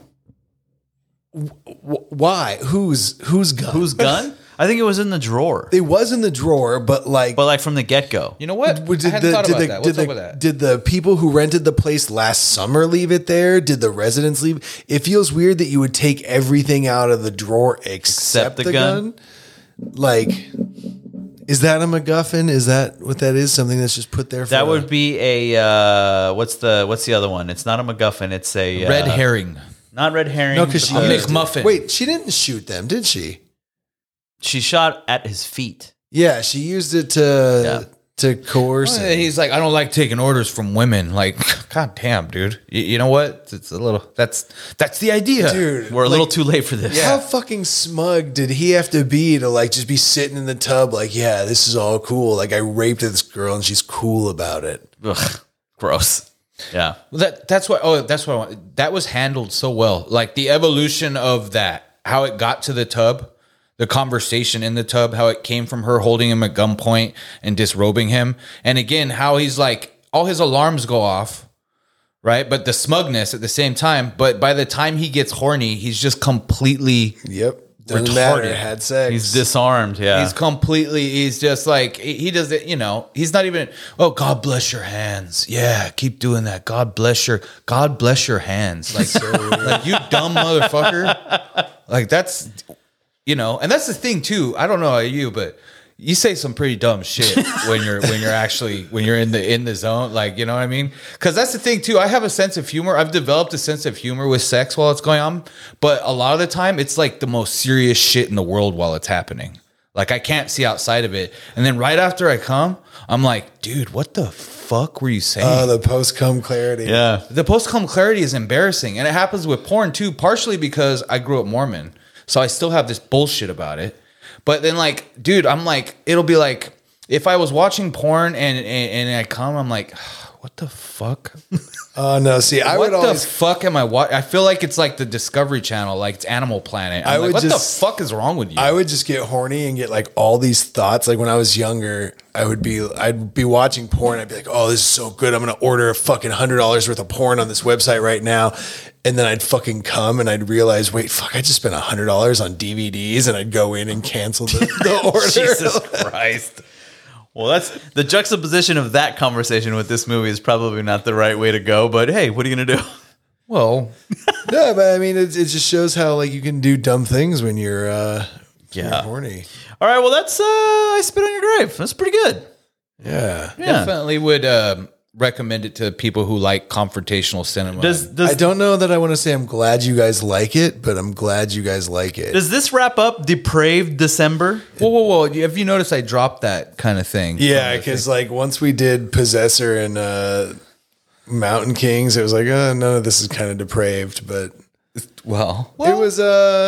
Why? Whose gun? Whose gun? I think it was in the drawer. It was in the drawer, but from the get go. You know what? I hadn't thought about that. What's up with that? Did the people who rented the place last summer leave it there? Did the residents leave? It feels weird that you would take everything out of the drawer except the gun. Like, is that a MacGuffin? Is that what that is? Something that's just put there for that would be a what's the other one? It's not a MacGuffin. It's a red herring. Not red herring. No, because she McMuffin. Wait, she didn't shoot them, did she? She shot at his feet. Yeah, she used it to coerce him. He's like, I don't like taking orders from women. Like, god damn, dude. You know what? It's a little. That's the idea, Dude, we're a little too late for this. How fucking smug did he have to be to like just be sitting in the tub like, yeah, this is all cool. Like I raped this girl and she's cool about it. Ugh, gross. Yeah. That's what I want. That was handled so well. Like the evolution of that, how it got to the tub. The conversation in the tub, how it came from her holding him at gunpoint and disrobing him. And again, how he's like, all his alarms go off, right? But the smugness at the same time. But by the time he gets horny, he's just completely Doesn't retarded. matter. Had sex. He's disarmed. Yeah. He's just like, he does it, he's not even, oh, God bless your hands. Yeah, keep doing that. God bless your hands. Like, like you dumb motherfucker. Like that's... and that's the thing too. I don't know about you, but you say some pretty dumb shit when you're in the zone. Like, you know what I mean? Because that's the thing too. I have a sense of humor. I've developed a sense of humor with sex while it's going on, but a lot of the time it's like the most serious shit in the world while it's happening. Like I can't see outside of it. And then right after I come, I'm like, dude, what the fuck were you saying? Oh, the post-cum clarity. Yeah. The post-cum clarity is embarrassing, and it happens with porn too. Partially because I grew up Mormon. So I still have this bullshit about it. But then like, dude, I'm like, it'll be like, if I was watching porn and I come, I'm like, what the fuck? Oh, no. See, What the fuck am I watching? I feel like it's like the Discovery Channel, like it's Animal Planet. I'm like, what the fuck is wrong with you? I would just get horny and get like all these thoughts. Like when I was younger, I'd be watching porn. I'd be like, oh, this is so good. I'm going to order a fucking $100 worth of porn on this website right now. And then I'd fucking come and I'd realize, wait, fuck, I just spent $100 on DVDs, and I'd go in and cancel the order. Jesus Christ. Well, that's the juxtaposition of that conversation with this movie is probably not the right way to go, but hey, what are you going to do? Well, No, but I mean, it just shows how like you can do dumb things when you're horny. All right, well, that's I Spit on Your Grave. That's pretty good. Yeah. Yeah. definitely would recommend it to people who like confrontational cinema. I don't know that I want to say I'm glad you guys like it, but I'm glad you guys like it. Does this wrap up Depraved December? Whoa. Have you noticed I dropped that kind of thing? Yeah, because like once we did Possessor and Mountain Kings, it was like, none of this is kind of depraved, but Well, it was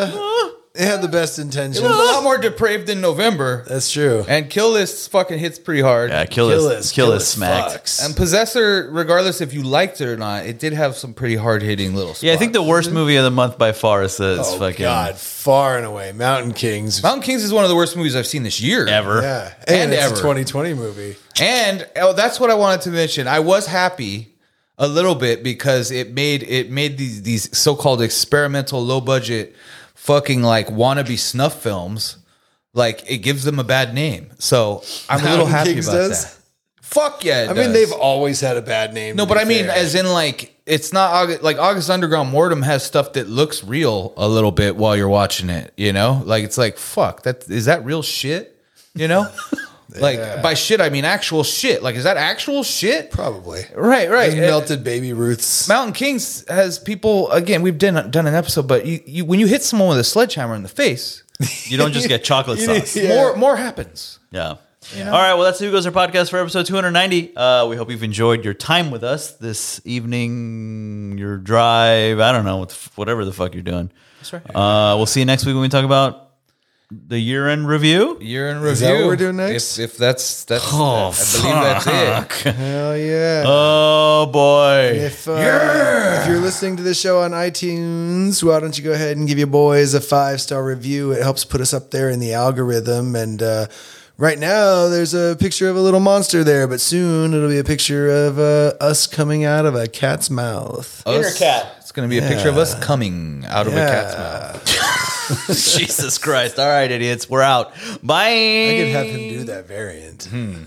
it had the best intentions. it was a lot more depraved than November. That's true. And Kill List fucking hits pretty hard. Yeah, Kill List smacked. fucks. And Possessor, regardless if you liked it or not, it did have some pretty hard hitting little spots. Yeah, I think the worst movie of the month by far is Oh fucking God, far and away, Mountain Kings. Mountain Kings is one of the worst movies I've seen this year. ever. Yeah, And it's ever. a 2020 movie. And that's what I wanted to mention. I was happy a little bit because it made these so-called experimental low budget fucking like wannabe snuff films, like it gives them a bad name. So I'm a little Mountain happy Kings about does? that. Fuck yeah. I mean, they've always had a bad name. No, to but be I mean, fair. as in like it's not like August Underground Mortem has stuff that looks real a little bit while you're watching it, you know? Like it's like, fuck, is that real shit? You know? Like by shit I mean actual shit. Like is that actual shit? probably Right. There's melted baby Ruths. Mountain Kings has people again. We've done an episode, but you when you hit someone with a sledgehammer in the face, You don't just get chocolate sauce. Yeah. more happens. Yeah. All right. Well, that's Who Goes Our Podcast for episode 290. We hope you've enjoyed your time with us this evening, your drive. I don't know, whatever the fuck you're doing. That's right. We'll see you next week when we talk about the year-end review. Year in review. Is that what we're doing next? If that's Oh, I believe that's it. Hell yeah. Oh, boy. If you're listening to the show on iTunes, why don't you go ahead and give your boys a 5-star review? It helps put us up there in the algorithm. And right now, there's a picture of a little monster there, but soon it'll be a picture of us coming out of a cat's mouth. Inner cat. It's going to be a picture of us coming out of a cat's mouth. Jesus Christ. All right, idiots. We're out. Bye. I could have him do that variant.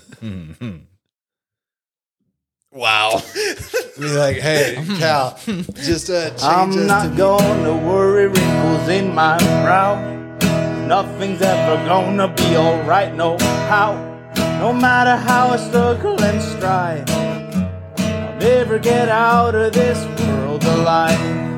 Wow. Be like, hey, Cal, just change I'm us not to gonna worry wrinkles in my brow. Nothing's ever gonna be alright, no how. No matter how I struggle and strive, I'll never get out of this world alive.